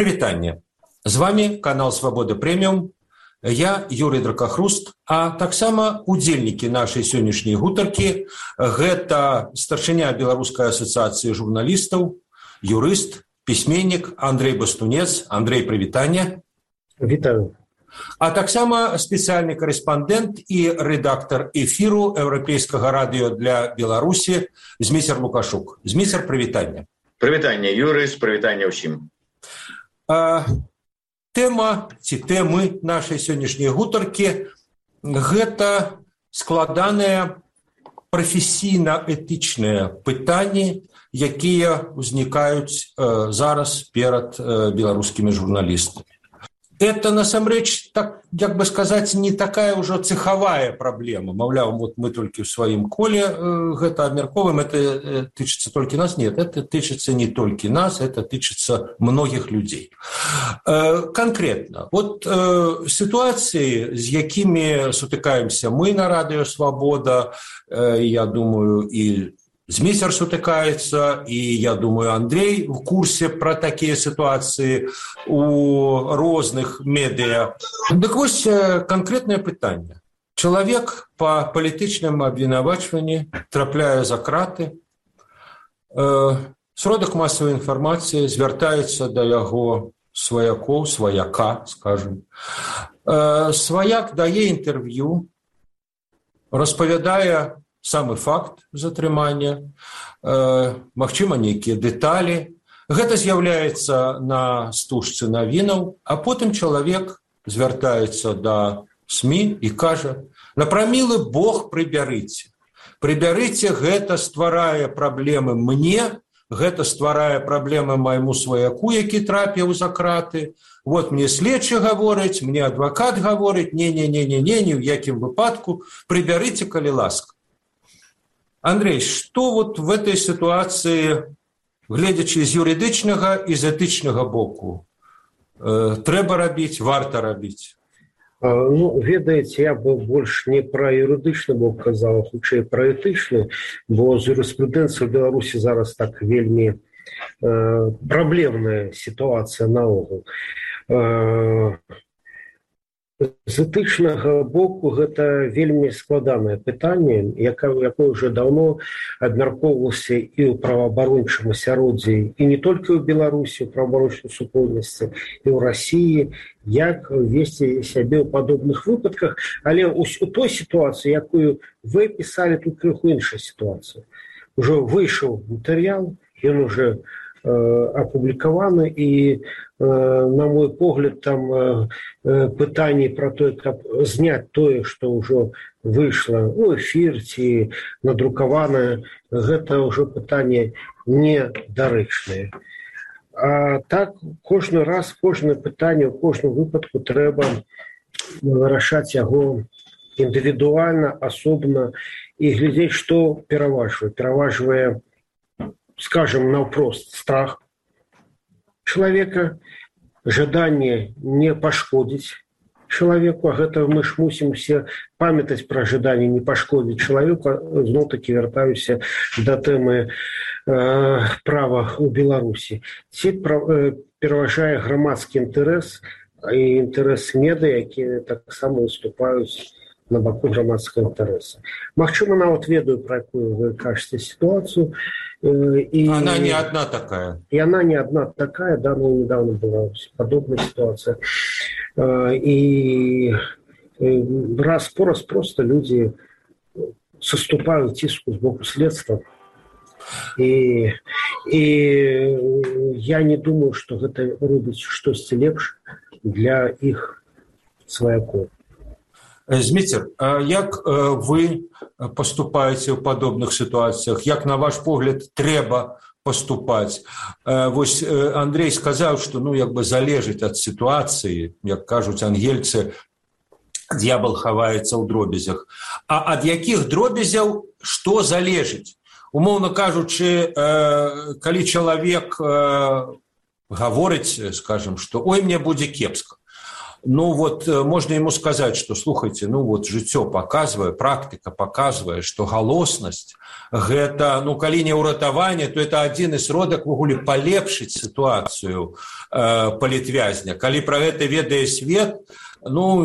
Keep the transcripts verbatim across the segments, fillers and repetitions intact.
Прывітанне. З вами канал Свабода Прэміум. Я Юрый Дракахруст, а таксама удзельнікі нашай сённяшняй гутаркі. Гэта старшыня Беларускай асацыяцыі журналістаў, юрыст, пісьменнік Андрей Бастунец. Андрей, прывітанне. Вітаю. А таксама спецыяльны корэспандэнт і рэдактар эфіру Еўрапейскага радыё для Беларусі Зміцер Лукашук. Зміцер, прывітанне. Прывітанне, Юрыс, прывітанне ўсім. А, тэма ці тэмы нашай сённяшняй гутаркі гэта складаныя прафесійна-этычныя пытанні, якія ўзнікаюць э, зараз перад э, беларускімі журналістамі. Это, насамрэч, так, як бы сказаць, не такая ўжо цехавая праблема. Маўляў, вот мы толькі ў сваім коле э, гэта абмярковаем, это э, тычыцца толькі нас. Нет, это тычыцца не толькі нас, это тычыцца многіх людзей. Э, конкретна, вот э, сітуацыі, з якімі сутыкаемся мы на радыё Свабода, э, я думаю, і Зміцер сутыкаецца, і, я думаю, Андрей в курсе пра такія сітуацыі у розных медыа. Дык вось канкрэтнае пытанне. Чалавек па палітычным абвінавачванні трапляе за краты, сродак масавай інфармацыі звяртаецца да яго сваякоў, сваяка, скажем. Сваяк дае інтэрв'ю, распавядае самы факт затрымання, э, магчыма, нейкія дэталі. Гэта з'яўляецца на стужцы навінаў, а потым чалавек звяртаецца да СМІ і кажа: «Напрамілы Бог, прыбярыце. Прыбярыце, гэта стварае праблемы мне, гэта стварае праблемы майму сваяку, які трапіў за краты. Вот мне следчы гаворыць, мне адвакат гаворыць, не-не-не-не-не, ні ў якім выпадку, прыбярыце, калі ласка». Андрей, что вот в этой ситуации, глядячи з юридичного і з етичного боку, э, треба робить, варто робить? Ну, ведаеце, я бы больше не про юридичны бок казаў, хутчэй про этычны, бо з юрыспрудэнцыяй у Беларусі зараз так вельмі э, праблемная сітуацыя наогул. Э, З этычнага боку гэта вельмі складанае пытанне, якое ўжо даўно абмяркоўвалася і ў праваабарончым асяроддзі, і не толькі ў Беларусі, у праваабарончай супольнасці, і ў Расіі, як весці сябе ў падобных выпадках, але у той сітуацыі, якую вы пісалі, тут крыху іншая сітуацыя. Ужо выйшаў матэрыял, ён уже апублікаваны, і на мой погляд там пытанні про тое, каб зняць тое, што ўжо выйшла у эфір ці надрукаванае, гэта ўжо пытанне недарэчнае. А так кожны раз, кожнае пытанне, у кожным выпадку трэба вырашаць яго індывідуальна, асобна і глядзець, што пераважвае. Пераважвае, скажем, наўпрост страх чалавека, жаданне не пашкодзіць чалавеку, а гэта мы ж мусім усе памятаць пра жаданне не пашкодзіць чалавеку. Зноў-такі вяртаюся да тэмы э, права ў Беларусі. Ці э, пераважае грамадскі інтарэс і інтарэс медыя, якія таксама выступаюць на баку грамадскага інтарэса. Магчыма, нават ведаю, пра якую вы кажаце сітуацыю. И она не одна такая. И она не одна такая, да, но недавно была подобная ситуация. И раз по раз просто люди соступают тиску с боку следства. И, и я не думаю, что это робіць штосьці лепш для іх сваякоў. Зміцер, а як вы паступаеце ў падобных сітуацыях? Як, на ваш погляд, трэба паступаць? Вось Андрей сказаў, што, ну, як бы залежыць ад сітуацыі, як кажуць ангельцы, д'ябал хаваецца ў дробязях. А ад якіх дробязяў што залежыць? Умоўна кажучы, калі чалавек гаворыць, скажем, што ой, мне будзе кепска. ну вот можно ему сказать, что, слухайте, ну вот жыццё показывае, практика показывае, что галоснасць гэта, ну калі не ўратаванне, то это адзін из сродак ввогуле палепшыць сітуацыю э, палітвязня. Калі пра гэта ведае свет, ну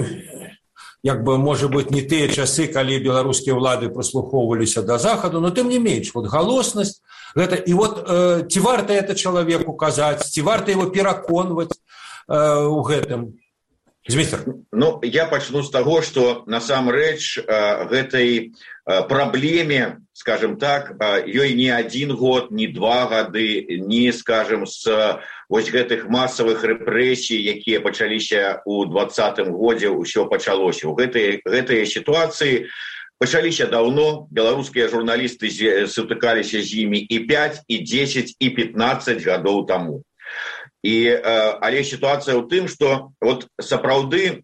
як бы, может быть, не тыя часы, калі беларускія ўлады прыслухоўваліся да захаду, но тым не менш, вот галоснасць гэта, і вот э, ці варта это чалавеку казаць, ці варта его пераконваць э, у гэтым. Змейстер. Ну, я пачну з таго, што насамрэч э, гэтай э, праблеме, скажем так, э, ёй не адзін год, не два гады, не, скажем, з вось гэтых масавых рэпрэсій, якія пачаліся ў двадцатым годзе, ўсё пачалося. У гэтай, гэтыя сітуацыі пачаліся даўно, беларускія журналісты сутыкаліся з імі і пяць, і дзесяць, і пятнаццаць гадоў таму. І, але сітуацыя ў тым, што вот сапраўды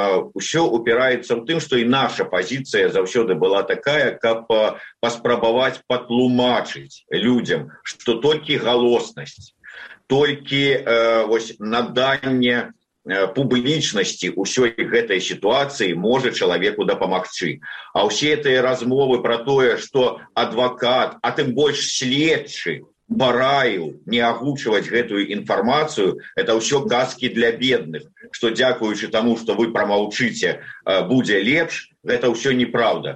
ўсё упіраецца ў тым, што і наша пазіцыя заўсёды была такая, каб паспрабаваць патлумачыць людзям, што толькі галоснасць, толькі вось наданне публічнасці ўсёй гэтай сітуацыі можа чалавеку дапамагчы. А ўсе тыя размовы пра тое, што адвакат, а тым больш следчы, параіў не агучваць гэтую інфармацыю, это ўсё казкі для бедных, што дзякуючы таму, што вы прамаўчыце, будзе лепш, гэта ўсё неправда.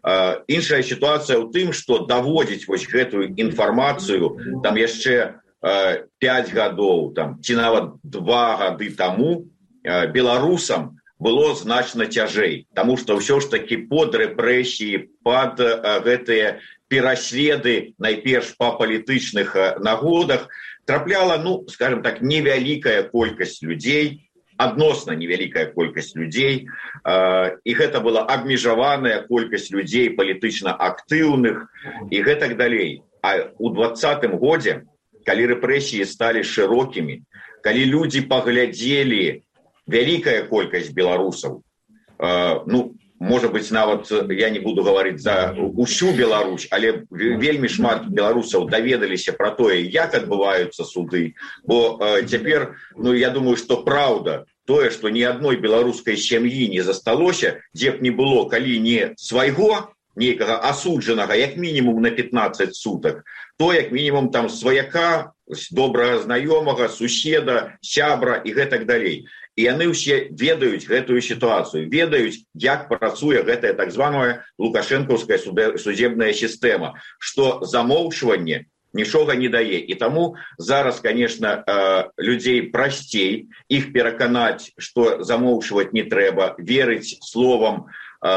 Іншая сітуацыя ў тым, што даводзіць вось гэтую інфармацыю там яшчэ пяць гадоў, там, ці нават два гады таму беларусам было значна цяжэй, таму што ўсё ж такі под рэпрэсіі, пад гэтыя пераследы, найперш па палітычных нагодах, трапляла, ну, скажем так, невялікая колькасць людзей, адносна невялікая колькасць людзей, і гэта была абмежаваная колькасць людзей палітычна актыўных і гэтак далей. А ў двадцатым годзе, калі рэпрэсіі сталі шырокімі, калі людзі паглядзелі, вялікая колькасць беларусаў, ну, может быть, нават я не буду говорить за усю Беларусь, але вельмі шмат беларусаў даведаліся пра тое, як адбываюцца суды, бо э, цяпер, ну, я думаю, што праўда тое, што ні адной беларускай сям'і не засталося, дзе б не было, калі не свайго нейкага асуджанага, як мінімум на пятнаццаць сутак, то як мінімум там сваяка, добрага знаёмага, суседа, сябра і гэтак далей. І яны ўсе ведаюць гэтую сітуацыю, ведаюць, як працуе гэтая так званая лукашэнкаўская судебная сістэма, што замоўчванне нічога не дае. І таму зараз, конечно, людзей прасцей, іх пераканаць, што замоўчваць не трэба, верыць словам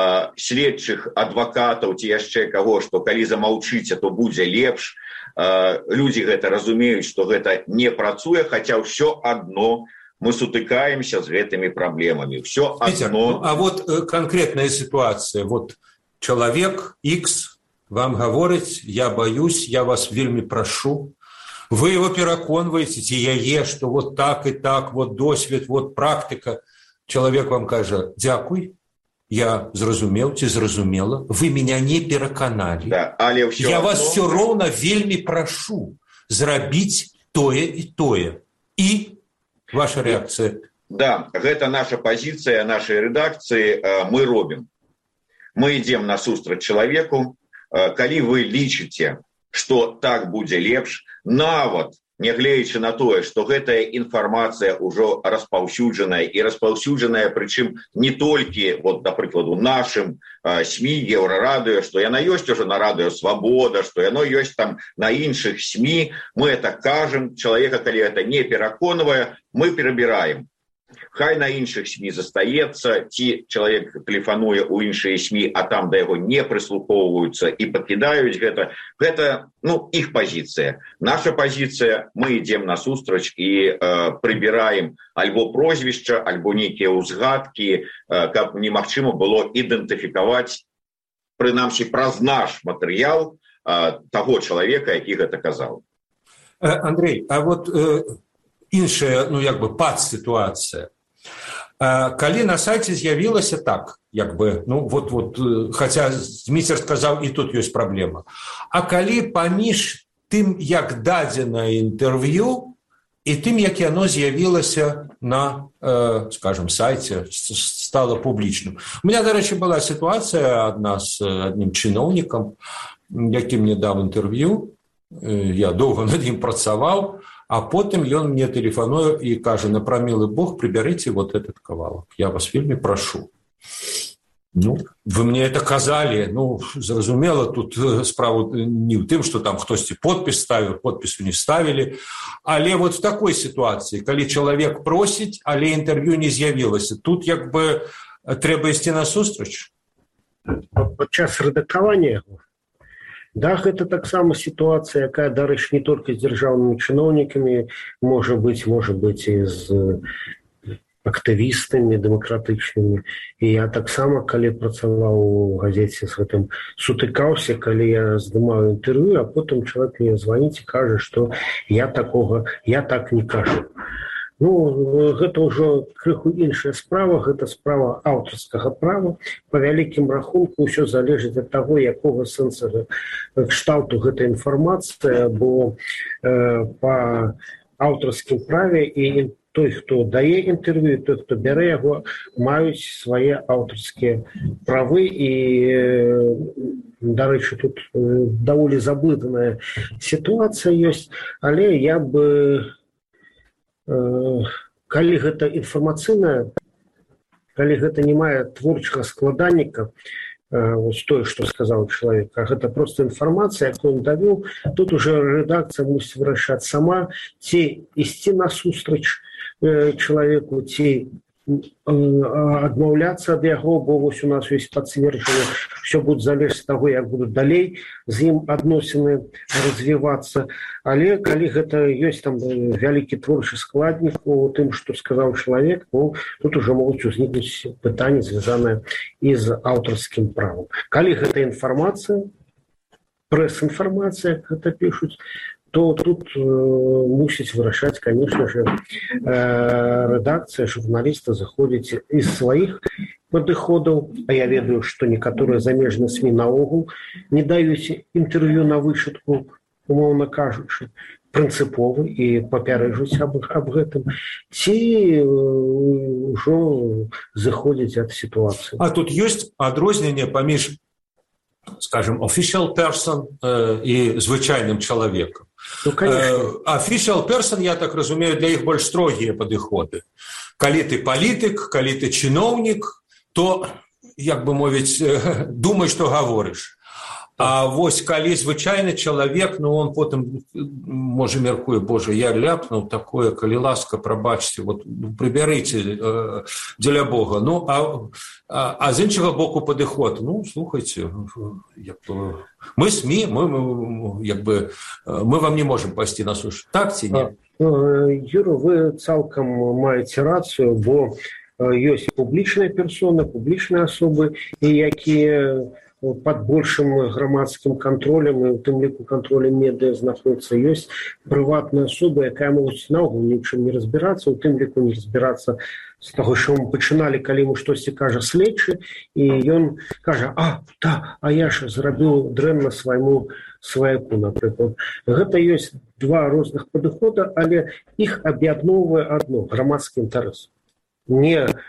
следчых адвакатаў ці яшчэ каго, што калі замаўчыце, то будзе лепш. Людзі гэта разумеюць, што гэта не працуе, хаця ўсё адно мы сутыкаемся с гэтымі проблемами. Все одно... А вот э, конкретная ситуация. Вот человек X вам говорит, я боюсь, я вас вельми прошу. Вы его пераконваете, ці яе, что вот так и так, вот досвед, вот практика. Человек вам кажа, дзякуй, я зразумеў, ці зразумела, вы меня не пераканалі. Да, але ўсё я одно... вас все роўна вельми прошу зрабіць тое и тое. И ваша реакция? Да, гэта наша позиция нашей редакции. Мы робим. Мы идем насустрач человеку. Калі вы лічыце, что так будзе лепш, нават нягледзячы на тое, што гэтая інфармацыя ўжо распаўсюджаная і распаўсюджаная, прычым не толькі, вот, да прыкладу, нашым СМИ, Еўрарадыё, што яна ёсць ужо на радыё Свабода, што яно ёсць там на іншых СМИ, мы это кажам, чалавека, калі это не пераконвае, мы перабіраем. Хай на іншых СМИ застаецца, ці чалавек тэлефануе ў іншыя СМИ, а там да яго не прыслухоўваюцца і пакідаюць гэта. Гэта, ну, іх пазіцыя. Наша пазіцыя, мы ідзем насустрач і э, прыбіраем альбо прозвішча, альбо нейкія ўзгадкі, э, каб немагчыма было ідэнтыфікаваць, прынамсі, праз наш матэрыял э, таго чалавека, які гэта казаў. Андрей, а вот... Э... іншая, ну, як бы, падсітуацыя. Калі на сайце з'явілася так, як бы, ну, вот, вот, хаця Зміцер сказаў, і тут ёсць праблема. А калі паміж тым, як дадзена інтэрв'ю, і тым, як яно з'явілася на, э, скажем, сайце, стала публічным. У меня, дарэчы, была сітуацыя адна з адным чыноўнікам, які мне даў інтэрв'ю, я доўга над ім працаваў, а потым ён мне тэлефануе і кажа: на прамілы Бог, прыбярыце вот этот кавалак. Я вас вельмі прашу. Ну, вы мне это казалі, ну, зразумела, тут справа не ў тым, што там хтосьці подпіс ставіў, подпісу не ставілі, але вот в такой сітуацыі, калі чалавек просіць, але інтэрв'ю не з'явілася, тут як бы трэба ісці насустрач. Падчас рэдакавання яго, да, гэта таксама сітуацыя, якая, дарэчы, не толькі з дзяржаўнымі чыноўнікамі, можа быць, можа быць і з актывістамі дэмакратычнымі. І я таксама, калі працаваў у газеце з гэтым, сутыкаўся, калі я здымаю інтэрв'ю, а потым чалавек мне званіць і кажа, што я такога, я так не кажу. Ну, гэта ўжо крыху іншая справа, гэта справа аўтарскага права. Па вялікім рахунку ўсё залежыць ад таго, якога сэнса кшталту гэта інфармацыя, бо э, па аўтарскім праве і той, хто дае інтэрв'ю, той, хто бярэ яго, маюць свае аўтарскія правы. І, дарэчы, тут даволі заблытаная сітуацыя ёсць, але я бы, калі гэта інфармацыйная, калі гэта не мае творчага складанніка, вось тое, што сказаў чалавек, а гэта проста інфармацыя, якую ён давёў, тут уже рэдакцыя мусіць вырашаць сама, ці ісці насустрач чалавеку, ці адмаўляцца ад яго, бо вось у нас ёсць пацверджанне, все будзе залежаць ад таго, як будуць далей з ім адносіны развівацца. Але калі гэта ёсць там вялікі творчы складнік у тым, што сказаў чалавек, ну, тут уже могуць узнікнуць пытанні, звязаныя і з аўтарскім правам. Калі гэта інфармацыя, прэс-інфармацыя, як гэта пішуць, то тут э, мусіць вырашаць, конечно же, э, рэдакцыя, журналісты заходзяць из сваіх падыходаў, а я ведаю, што некаторыя замежныя СМІ наогул не даюць інтэрв'ю на вышытку, умоўна кажучы, прынцыповы і папярэджуць аб, аб гэтым, ці э, ўжо заходзяць ад сітуацыі. А тут ёсць адрозненне паміж, скажем, official person э, і звычайным чалавекам. Ну, конечно. Official person, я так разумею, для іх больш строгія падыходы. Калі ты палітык, калі ты чыноўнік, то, як бы мовіць, думай, што гаворыш. А вось калі звычайны чалавек, ну, он потым, можа, меркуе: Боже, я ляпнуў такое, калі ласка, прабачце, вот, прыбярыце э, дзеля Бога. Ну, а, а, а з іншага боку падыход, ну, слухайце, як бы, мы СМІ, мы, мы, як бы, мы вам не можам пайсці на суш. Так ці не? Юра, вы цалкам маеце рацыю, бо ёсць публічныя персоны, публічныя асобы, і якія под большим грамадскім контролем, і у тым ліку контролем медыа знаходзіцца, ёсць прыватная асоба, якая могуць наогул ні ў чым не разбірацца, у тым ліку не разбірацца з таго, што мы пачыналі, калі ему штосьці кажа следчы, і ён кажа: а, да, а я ж зрабіў дрэнна свайму сваяку, напрыклад. Гэта ёсць два розных падыхода, але іх аб'ядноўвае адно — грамадскі інтарэс. Не э,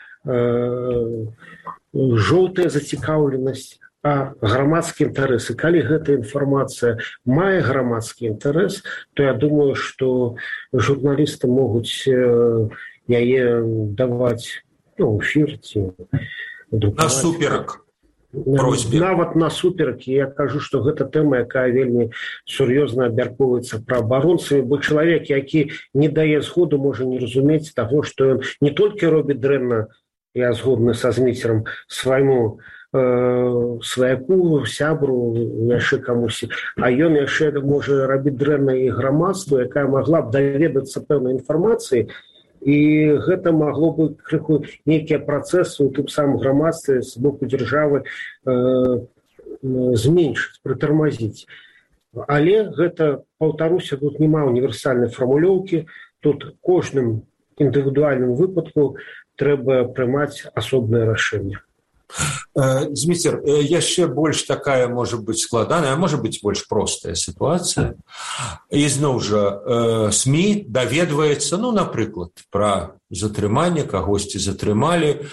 жоўтая зацікаўленасць, а грамадскі інтарэс. І калі гэта інфармацыя мае грамадскі інтарэс, то я думаю, што журналісты могуць яе даваць, ну, эфір ці друкаваць. Насуперак просьбе. Нават насуперак. Я кажу, што гэта тэма, якая вельмі сур'ёзна абмяркоўваецца праабаронцамі, бо чалавек, які не дае згоду, можа не разумець таго, што ён не толькі робіць дрэнна, я згодны са Зміцерам, свайму сваяку, сябру, яшчэ камусі, а ён яшчэ можа рабіць дрэнна і грамадству, якая магла б даведацца пэўнай інфармацыі, і гэта магло бы крыху нейкія працэсы ў тым самым грамадстве з боку дзяржавы э, зменшыць, прытармазіць. Але гэта, паўтаруся, тут няма універсальнай фармулёўкі, тут кожным індывідуальным выпадку трэба прымаць асобнае рашэнне. Зміцер, яшчэ больш такая можа быць складаная, а можа быць больш простая сітуацыя. Ізноў жа СМІ даведваецца, ну, напрыклад, пра затрыманне, кагосьці затрымалі,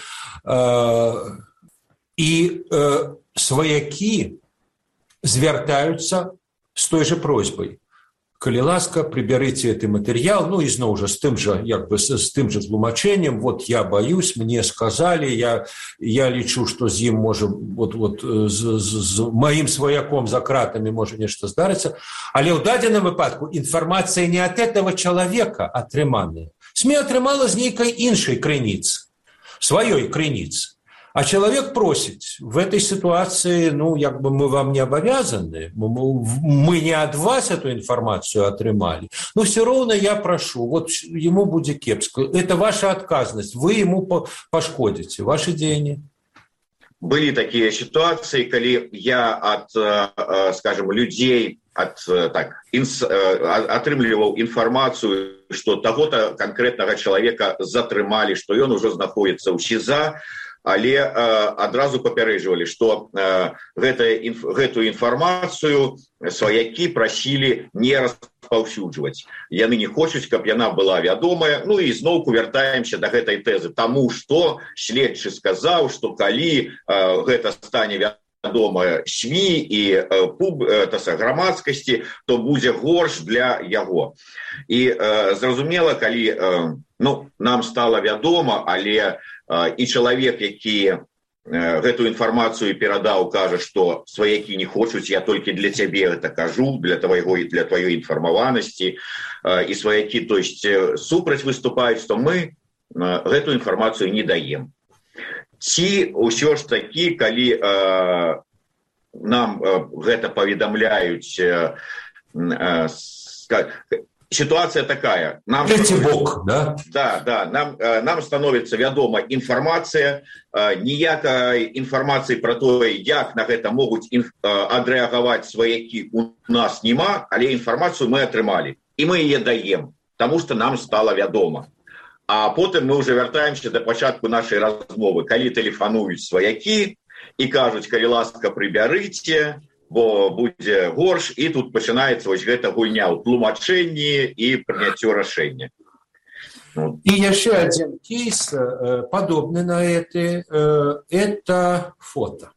і сваякі звяртаюцца з той жа просьбай. Калі ласка, прыбярыце гэты матэрыял, ну, і зноў жа, з тым жа, як бы, з тым жа тлумачэннем, вот я баюсь, мне сказалі, я, я лічу, што з ім можа, вот, вот, з, з, з маім сваяком за кратамі можа нешта здарыцца, але ў дадзеным выпадку інфармацыя не ад этого чалавека атрыманая. СМІ атрымала з нейкай іншай крыніцы, сваёй крыніцы. А человек просит, в этой ситуации, ну, как бы мы вам не обязаны, мы не от вас эту информацию отрымали, но все равно я прошу, вот ему будет кепско, это ваша отказность, вы ему пошкодите, ваши деньги. Были такие ситуации, когда я от, скажем, людей, от, так, инс, отрымливал информацию, что того-то конкретного человека затрымали, что он уже находится в СИЗО, але э, адразу папярэджвалі, што э, гэтую інфармацыю сваякі прасілі не распаўсюджваць. Яны не хочуць, каб яна была вядомая. Ну і зноўку вяртаемся да гэтай тэзы. Таму што следчы сказаў, што калі э, гэта стане вядома СМІ і э, пуб, э, таса, грамадскасці, то будзе горш для яго. І э, зразумела, калі э, ну, нам стала вядома, але і чалавек, які гэту інфармацыю перадаў, кажа, што сваякі не хочуць, я толькі для цябе гэта кажу, для твайго і для тваёй інфармаванасці, і сваякі, то есть супраць выступаюць, то мы гэту інфармацыю не даем. Ці ўсё ж такі, калі э, нам гэта паведамляюць, э, э, ситуация такая. Нам бок, да? Да, да. Нам, нам становится вядома информация, ніякай информации про то, як на гэта могуць адрэагаваць сваякі у нас нема, але информацию мы атрымалі. И мы ее даем, потому что нам стало вядома. А потым мы уже вяртаемся до пачатку нашей размовы, калі тэлефануюць сваякі и кажуць, калі ласка, прыбярыце, бо будзе горш, і тут пачынаецца вось гэта гульня ў тлумачэнні і прыняццё рашэння. И еще один кейс, подобный на это, это фото.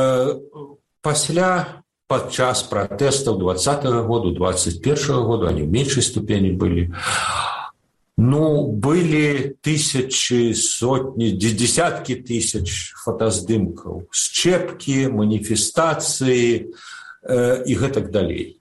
Пасля падчас протестов двадцатого года, двадцать первого года, они в меньшей ступени были, ну, были тысячи, сотни, десятки тысяч фотоздымков, счепки, манифестации э, и так далее.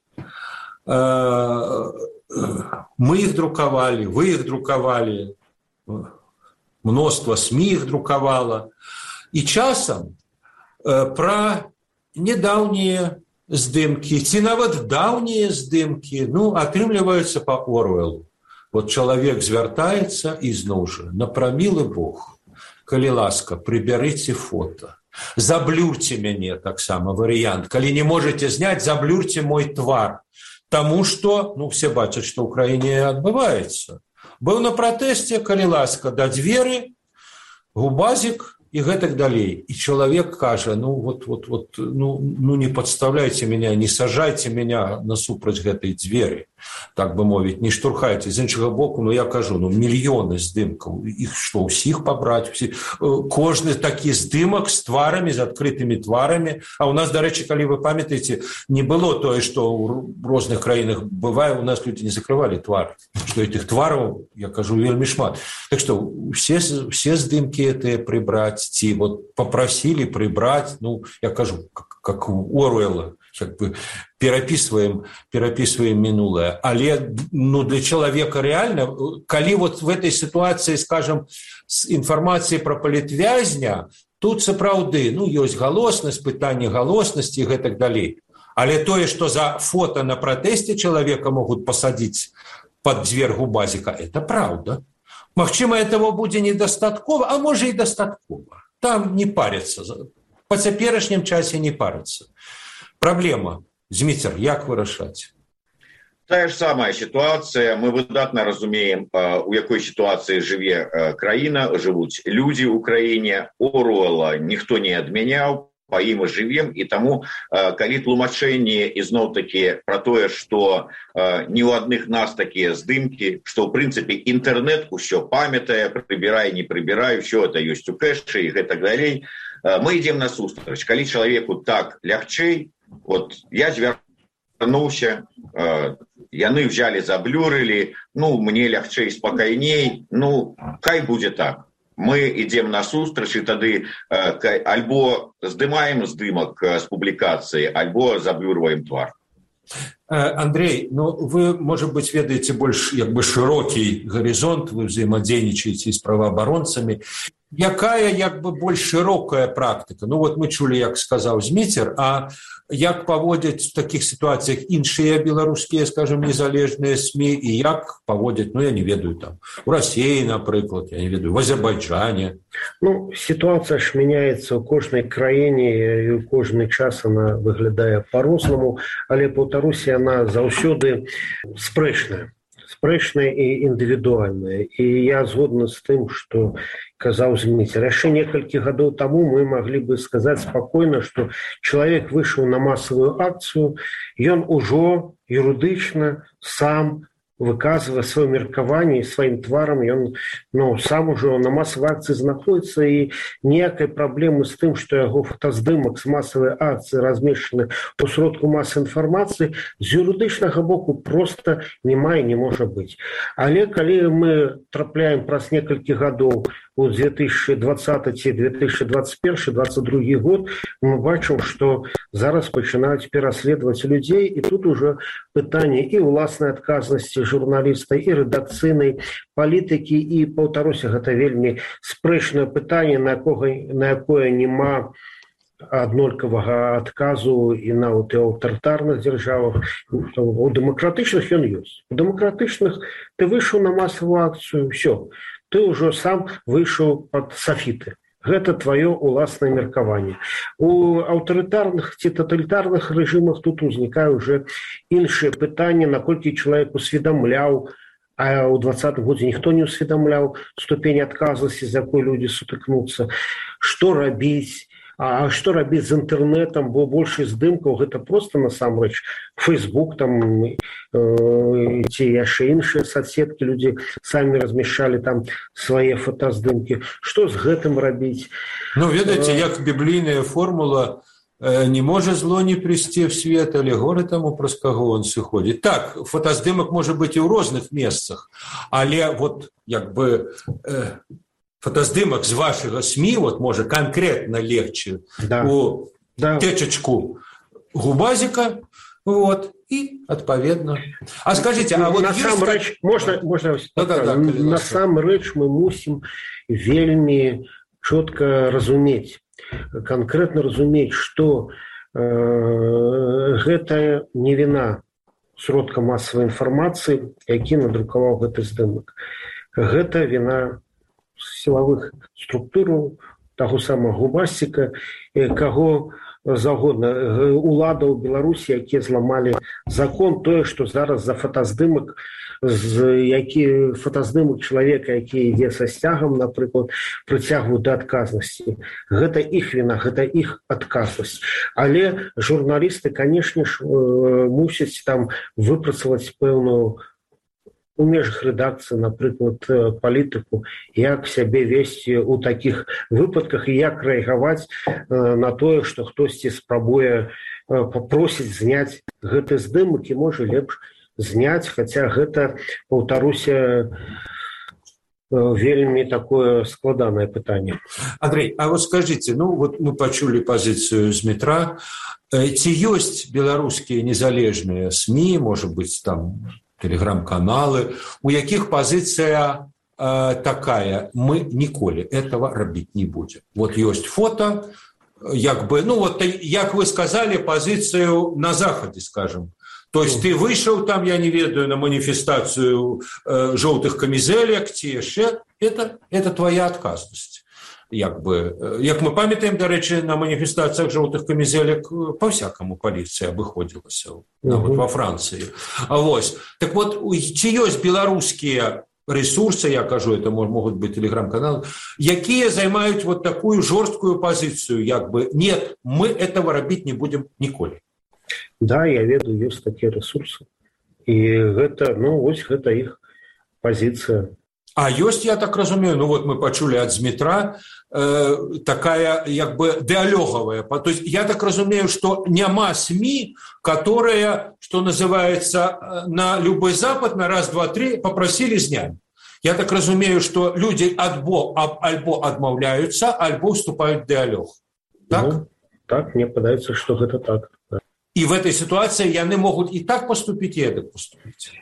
Э, мы их друковали, вы их друковали, множество СМИ их друковало. И часом э, про недавние здымки, ці нават даўнія здымки, ну, атрымліваюцца по Оруэллу. Вот человек звяртаецца і зноў жа, на прамілы Бог, калі ласка, прыбярыце фото, заблюрце мяне, таксама варыянт, калі не можете зняць, заблюрце мой твар, таму што, ну, все бачаць, што ў краіне адбываецца. Быў на пратэсце, калі ласка, да дзверы, губазік и гэтак далей. И человек кажа, ну, вот, вот, вот, ну, ну, не подставляйте меня, не сажайте меня насупраць гэтай дзверы, так бы мовіць, не штурхайте. З іншага боку, ну, я кажу, ну, мільёны здымкаў, іх што, усіх пабраць, усі... кожны такі здымак з тварамі, з адкрытымі тварамі. А у нас, дарэчы, калі вы памятаеце, не было тое, што ў розных краінах бывае, у нас люди не закрывалі твар, што этих твараў, я кажу, вельмі шмат. Так што, все, все здымкі гэтыя прыбраць, ці вот попросили прибрать, ну, я кажу, как, как у Оруэлла, как бы пераписываем, пераписываем минулое. Але, ну, для человека реально, калі вот в этой ситуации, скажем, с информацией про палітвязня, тут сапраўды, ну, ёсць галоснасць, пытанне галоснасці и гэтак далей. Але тое, что за фото на протесте человека могут посадить под дверь губазика, это правда. Магчыма, этого будзе недастаткова, а можа і дастаткова. Там не паряцца. Па цяперашнім часе не паряцца. Праблема, Зміцер, як вырашаць? Тая ж самая сітуацыя. Мы выдатна разумеем, у якой сітуацыі жыве краіна, жывуць людзі ў краіне. Оруэлла ніхто не адмяняў, па ім і жывем, і таму калі тлумачэнні ізноў-такі пра тое, што не ў адных нас такія здымкі, што ў прынцыпе інтэрнэт усё памятае, прыбірай, не прыбірай, усё это ёсць у кэшы і гэтак далей. Мы ідзем насустрач. Калі чалавеку так лягчэй, вот я звярнуўся, яны взяли, заблюрили, ну, мне лягчэй, спакайней, ну, хай будзе так. Мы ідзем насустрач, і тады альбо здымаем здымак з публікацыі, альбо заблюрваем твар. Андрей, ну, вы, может быть, ведаете больш як бы широкі горизонт, вы взаимодзейнічаеце з праваабаронцамі. Якая як бы больш широкая практыка? Ну, вот мы чулі, як сказаў Зміцер, а як паводзяць в таких ситуациях іншыя беларускія, скажем, незалежныя СМИ, і як паводзяць, ну, я не ведаю, там, у России, напрыклад, я не ведаю, в Азербайджане? Ну, ситуация ж меняется у кожнай краіне, і у кожны час она выглядае по-рознаму, але, паўтаруся, она заўсёды спрэчная. спрэчная і індывідуальная. І я згодна з тым, што казаў Зміцер. Яшчэ некалькі гадоў таму мы маглі бы сказаць спакойна, што чалавек выйшаў на масавую акцыю, ён ужо юрыдычна сам выказвае сваё меркаванне, і сваім тварам ён, ну, сам ужо на масавай акцыі знаходіцца, і ніякай праблемы з тым, што яго фотаздымак з масавай акцыі размешчаны ў сродку масавай інфармацыі, з юрыдычнага боку проста няма і не можа быць. Але калі мы трапляем праз некалькі гадоў у две тысячи двадцаты ці две тысячи двадцать первый двадцать другі год, мы бачым, што зараз пачынаюць пераследаваць людзей, і тут уже пытанне і ўласнай адказнасці журналіста, і рэдакцыйнай палітыкі, і, паўтаруся, гэта вельмі спрэчнае пытанне, на якое, на якое няма аднолькавага адказу і нават і ў аўтарытарных дзяржавах. У дэмакратычных ён ёсць. У дэмакратычных ты выйшаў на масавую акцыю, ўсё. Ты ўжо сам выйшаў пад сафіты. Гэта тваё ўласнае меркаванне. У аўтарытарных ці таталітарных рэжымах тут узнікае ўжо іншыя пытанні, наколькі чалавек усведамляў, а ў двадцатым годзе ніхто не усведамляў ступень адказнасці, з якой людзі сутыкнуцца, што рабіць, а што рабіць з інтэрнэтам, бо большасць здымкаў гэта проста насамрэч Фейсбук там э, ці яшчэ іншыя соцсеткі, людзі самі размяшчалі там свае фотаздымкі. Што з гэтым рабіць? Ну, ведаеце, як біблійная формула э, не можа зло не прийсці в свет, але горы таму праз каго он сыходзіць. Так, фотаздымак можа быць і ў розных месцах, але вот як бы э, фотоздымок з вашего СМИ вот может конкретно легче да. у да. течечку губазика, вот, и отповедно. А скажите, а вот... Насамрэч, есть... можно, можно... Да, да, да, насамрэч мы мусим вельми четко разуметь, конкретно разуметь, что э, гэта не вина сродка массовой информации, які надрукаваў гэты здымак. Гэта вина силовых структур, таго самого губастика, каго загодна, уладаў Беларусі, якія зламалі закон, тое, што зараз за фотаздымак, з які фотаздымак чалавека, які ідзе са сцягам, напрыклад, прыцягваюць да адказнасці. Гэта іх віна, гэта іх адказнасць. Але журналісты, канешне ж, мусяць там выпрацаваць пэўную у межах рэдакцыі, напрыклад, палітыку, як сябе весці ў такіх выпадках і як рэагаваць на тое, што хтосьці спрабуе папросіць зняць гэты здымак, і можа лепш зняць, хаця гэта, паўтаруся, вельмі такое складанае пытанне. Андрей, а вот скажите, ну вот мы почули позицию Змітра, ці ёсць беларускія незалежныя СМИ, может быть, там телеграм-каналы, у якіх пазіцыя э, такая: мы ніколі этого рабіць не будем. Вот ёсць фото, як бы, ну вот, як вы сказали, пазіцыю на Захадзе, скажем. То есть ты вышел там, я не ведаю, на манифестацию э, жоўтых камізэлек ці яшчэ, это, это твоя адказнасць. як бы, як мы памятаем, дарэчы, на маніфестацыях жоўтых камізелек па-всякаму паліцыя абыходзілася, нават во Францыі. А вось, так вот, ці ёсць беларускія ресурсы, я кажу, это могут быть телеграм-каналы, якія займаюць вот такую жорсткую позицию, як бы, нет, мы этого рабіць не будем ніколі. Да, я ведаю, ёсць такія ресурсы. І гэта, ну, вось гэта іх позиция. А ёсць, я так разумею, ну вот мы пачулі ад Змітра, э, такая як бы диалоговая. То есть я так разумею, что няма СМИ, которые, что называется, на любой Запад, на раз, два, три попросили снять. Я так разумею, что люди альбо, альбо отмовляются, альбо вступают в диалог. Так? Ну, так, мне подается, что это так. Да. И в этой ситуации яны могут и так поступить, и так поступить.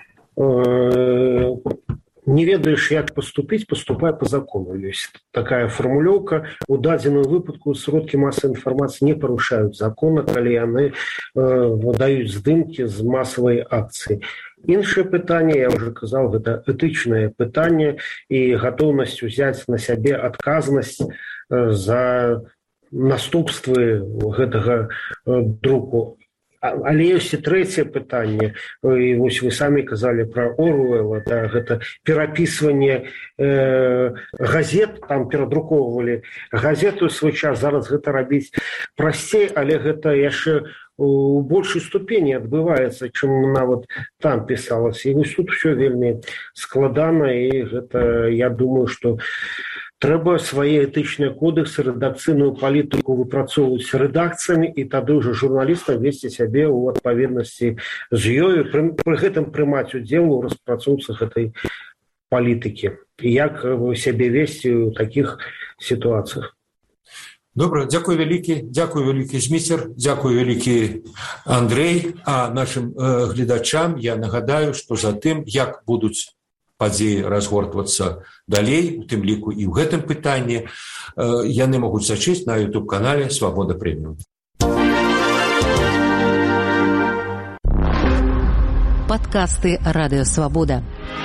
Не ведаеш, як паступіць, паступай по закону. Ёсць такая формулёўка. У дадзеную выпадку сродкі масавай інфармацыі не парушаюць закона, калі яны э, даюць здымкі з масавай акцыі. Іншае пытанне, я уже казаў, гэта этычнае пытанне і гатоўнасць узяць на сябе адказнасць э, за наступствы гэтага э, друку. Але ёсць і трэцяе пытанне, і вось вы самі казалі пра Оруэлла, да, гэта перапісванне э, газет, там перадрукоўвалі газету ў свой час, зараз гэта рабіць прасцей, але гэта яшчэ у большай ступені адбываецца, чым нават там пісалася. І вось тут ўсё вельмі складана, і гэта, я думаю, што трэба свае этычныя кодексы, рэдакцыйную палітыку выпрацоўваць рэдакцыямі, і тады ўжо журналістам весці сябе ў адпаведнасці з ёю, пры, пры гэтым прымаць удзел у распрацоўцы гэтай палітыкі. І як сябе весці ў такіх сітуацыях. Добра, дзякуй вялікі, дзякуй вялікі Зміцер, дзякуй вялікі Андрэй, а нашым э, гледачам я нагадаю, што за тым, як будуць падзеі разгортвацца далей, у тым ліку і ў гэтым пытанні, яны могуць сачыць на YouTube-канале «Свабода Прэміум». Падкасты «Радыё Свабода».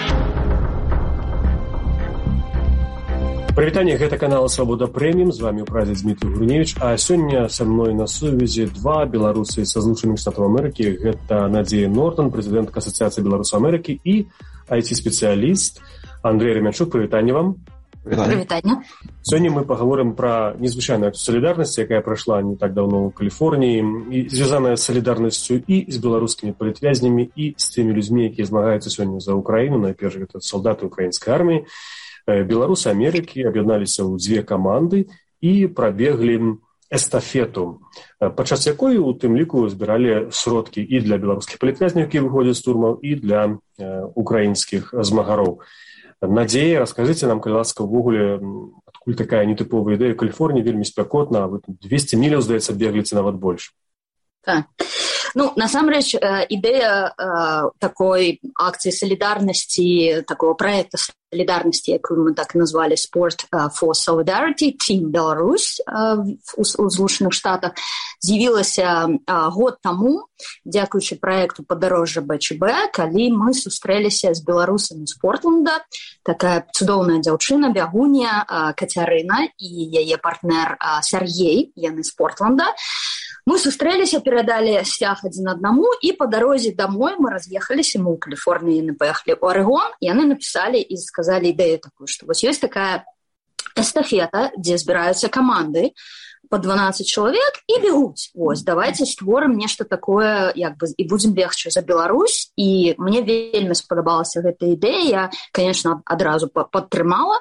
Прывітанне, гэта канал «Свабода Прэміум», з вамі ў празе Дмітрий Груневич, а сёння са мной на сувязі два беларусы са Злучаных Штатаў Амерыкі. Гэта Надзея Нортон, прэзідэнтка Асацыяцыі беларусаў Амерыкі, і ай ти-спецыяліст Андрэй Ремянчук. Прывітанне вам. Прывітанне. Сёння мы паговорым пра незвычайную салідарнасць, якая прайшла не так даўно ў Каліфорніі, і звязаная з салідарнасцю і з беларускімі палітвязнямі, і з тымі людзьмі, якія змагаюцца сёння за Украіну. Найперш гэта салдаты украінскай арміі. Беларусы Амерыкі аб'ядналіся ў дзве каманды і прабеглі эстафету, падчас якой у тым ліку збіралі сродкі і для беларускіх палітвязняў, які выходзяць з турмаў, і для э, украінскіх змагароў. Надзея, раскажыце нам, калі ласка, увогуле, адкуль такая нетыповая ідэя. Каліфорнія вельмі спякотна, вы двесце міляў, здаецца, беглі ці нават больш. Так. Ну, насамрэч, ідэя э, такой акцыі салідарнасці, такого проекта солидарности, якую мы так назвали Sport for Solidarity, Team Беларусь у Злучаных Штатах, з'явілася год таму, дзякуючы проекту «Падарожжа бэ че бэ», калі мы сустрэліся з беларусамі з Портленда. Такая цудоўная дзяўчына, бягуня Кацярына і яе партнер Сергей, яны з Портленда. Мы сустрэліся, перадалі сцяг адзін аднаму, і па дарозе домой мы раз'ехаліся, мы ў Каліфорніі, яны паехалі ў Арэгон, яны напісалі і сказалі ідэю такую, што вось ёсць такая эстафета, дзе збіраюцца каманды по дванаццаць чалавек і бегуць. Вось, давайте створым нешта такое, як бы, і будзем бегчы за Беларусь. І мне вельмі спадабалася гэта ідэя, я, конечно, адразу падтрымала.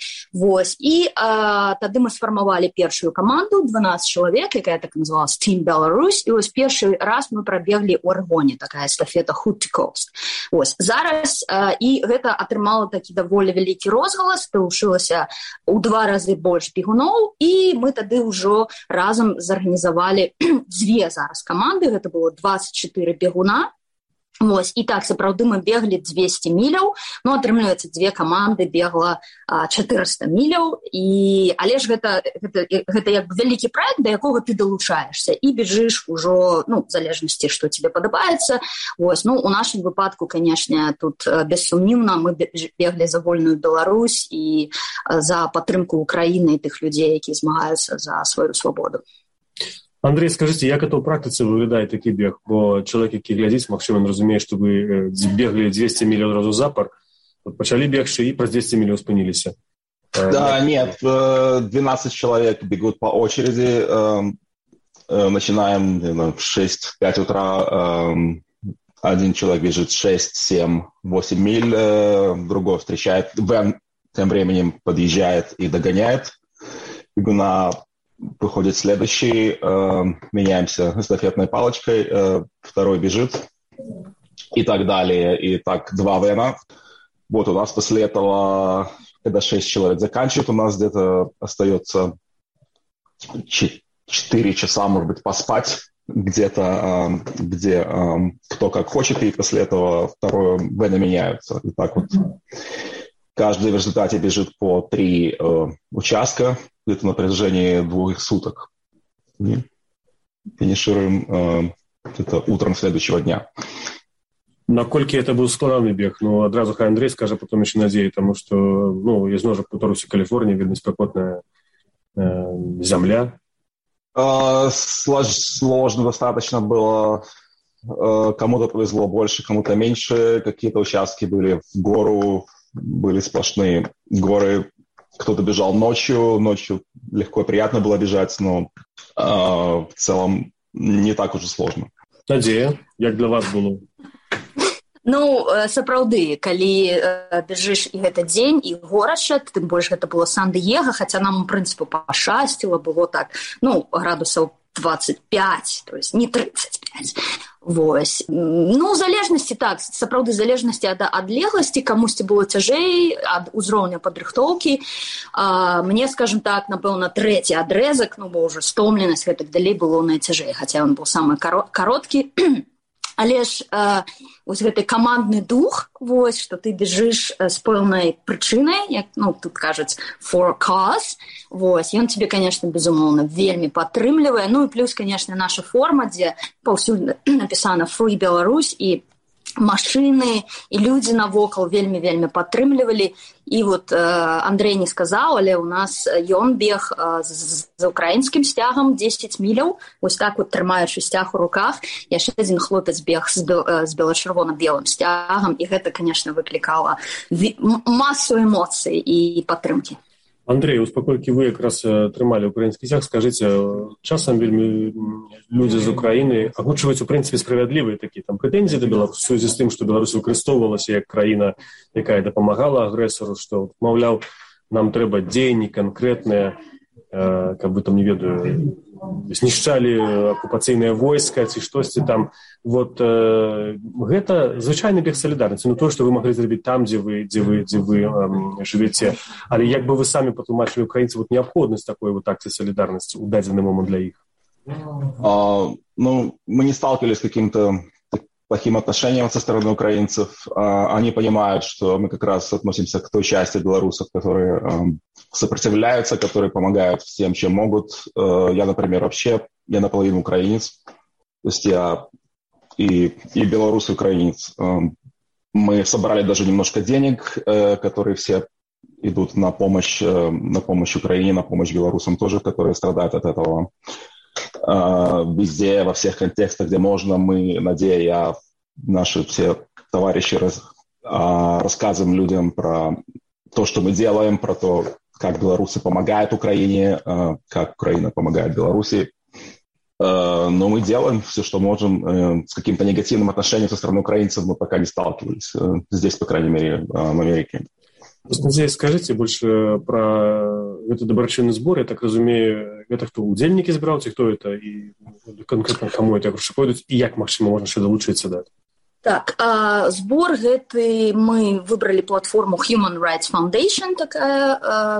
Вось, і а, тады мы сфармавалі першую каманду, дванаццаць чалавек, якая так называлась Team Беларусь, і вось першы раз мы прабеглі ў Арэгоне, такая эстафета Hood to Coast. Вось, зараз, а, і гэта атрымала такі даволі вялікі розгалас, прылучылася ў два разы больш бегуноў, і мы тады ўжо разам зарганізавалі дзве зараз каманды, гэта было дваццаць чатыры бегуна, Вось. І так, сапраўды, мы беглі дзвесце міляў, ну, атрымліваецца, дзве каманды бегла а, чатырыста міляў, і... але ж гэта, гэта, гэта як бы вялікі праект, да якога ты далучаешся, і бежыш ужо, ну, в залежнасці, што тебе падабаецца. Вось. Ну, у нашым выпадку, канешне, тут бессумнівна, мы беглі за вольную Беларусь і за падтрымку Украіны і тых людзей, які змагаюцца за сваю свабоду. Андрей, скажите, як это ў практыцы выглядае такі бег? Бо чалавек, які глядзіць, магчыма, разумее, што вы беглі двести миляў разу запар, вот пачалі бегчы і праз двести миляў спыніліся. Да, нет, двенадцать человек бегут по очереди, начинаем в шесть-пять утра, один человек бежит шесть, семь, восемь миль, другой встречает, Вен тем временем подъезжает и догоняет бегуна. Выходит следующий, э, меняемся эстафетной палочкой, э, второй бежит и так далее. И так два вена. Вот у нас после этого, когда шесть человек заканчивают, у нас где-то остается четыре часа, может быть, поспать где-то, э, где э, кто как хочет, и после этого второе вена меняются. И так вот каждый в результате бежит по три э, участка, где-то на протяжении двух суток. И финишируем э, это утром следующего дня. Наколькі это быў складаны бег? Ну, адразу хай Андрей скажа, потом еще Надзея, тому что, ну, из ножек Беларусі, Калифорния, вельмі спекотная э, земля. Э, слож, сложно достаточно было. Э, кому-то повезло больше, кому-то меньше. Какие-то участки были в гору, были сплошные горы. Кто-то бежал ночью, ночью легко и приятно было бежать, но э, в целом не так уж и сложно. Надзея, як для вас было? Ну, сапраўды, калі бежыш і гэта дзень, і горача, тым больш гэта было Сан-Дыега, хаця нам, у прынцыпе, пашасціла, было так, ну, градусаў двадцать пять, то есть не тридцать пять. Вось. Ну, в залежнасці, так, сапраўды, в залежнасці ад адлегласці, камусьці было цяжэй, ад узроўня падрыхтоўкі. А, мне, скажем так, напэўна, трэці адрэзак, ну, бо ўжо стомленасць, гэтак далей было найцяжэй, хаця ён быў самы кароткі. Але ж э, вось гэты камандны дух, вось, што ты бежыш з пэўнай прычынай, як, ну, тут кажуць, for cause, вось, ён тебе, конечно, безумоўна, вельмі падтрымлівае. Ну, і плюс, конечно, наша форма, дзе паўсюль напісана Free Беларусь, і машины, і людзі навокал вельмі-вельмі падтрымлівалі. І вот э, Андрей не сказаў, але у нас ён бег э, з, з украінскім сцягам дзесяць міляў, вось так вот трымаючы сцяг у руках. Яшчэ адзін хлопец бег з, э, з бела-чырвона-белым сцягам, і гэта, конечно, выклікала масу эмоцый і падтрымкі. Андрей, паколькі вы якраз трымалі украінскі сцяг, скажыце, часам вельмі людзі з Украіны агучваюць, у прынцыпе, справядлівыя такія там прэтэнзіі да Беларусі, у сувязі з тым, што Беларусь выкарыстоўвалася як краіна, якая дапамагала агрэсару, што, маўляў, нам трэба дзеянні канкрэтныя, э, каб вы там, не ведаю, знішчалі акупацыйнае войска ці штосьці там. Вот э, гэта звычайны бег салідарнасці, ну, то, што вы маглі зрабіць там, дзе вы, дзе вы, дзе вы э, жывеце. Але як бы вы самі патлумачылі украінцы вот неабходнасць такой вот акцыі салідарнасці ў дадзены момант для іх? Uh, ну, мы не сталкивались с каким-то плохим отношением со стороны украинцев. Uh, они понимают, что мы как раз относимся к той части белорусов, которые uh, сопротивляются, которые помогают всем, чем могут. Uh, я, например, вообще, я наполовину украинец. То есть я и, и белорус, и украинец. Uh, мы собрали даже немножко денег, uh, которые все идут на помощь, uh, на помощь Украине, на помощь белорусам тоже, которые страдают от этого. Uh, везде, во всех контекстах, где можно, мы, Надея, я, наши все товарищи раз, uh, рассказываем людям про то, что мы делаем, про то, как белорусы помогают Украине, uh, как Украина помогает Беларуси. Uh, но мы делаем все, что можем. Uh, с каким-то негативным отношением со стороны украинцев мы пока не сталкивались. Uh, здесь, по крайней мере, uh, в Америке. Здесь скажите больше про этот доброчинный сбор. Я так разумею, это кто удзельники збираюцца, кто это и конкретно кому это грошы пойдуць и як максимум можно ще долучиться да. Так, а, сбор гэты мы выбрали платформу Human Rights Foundation, такая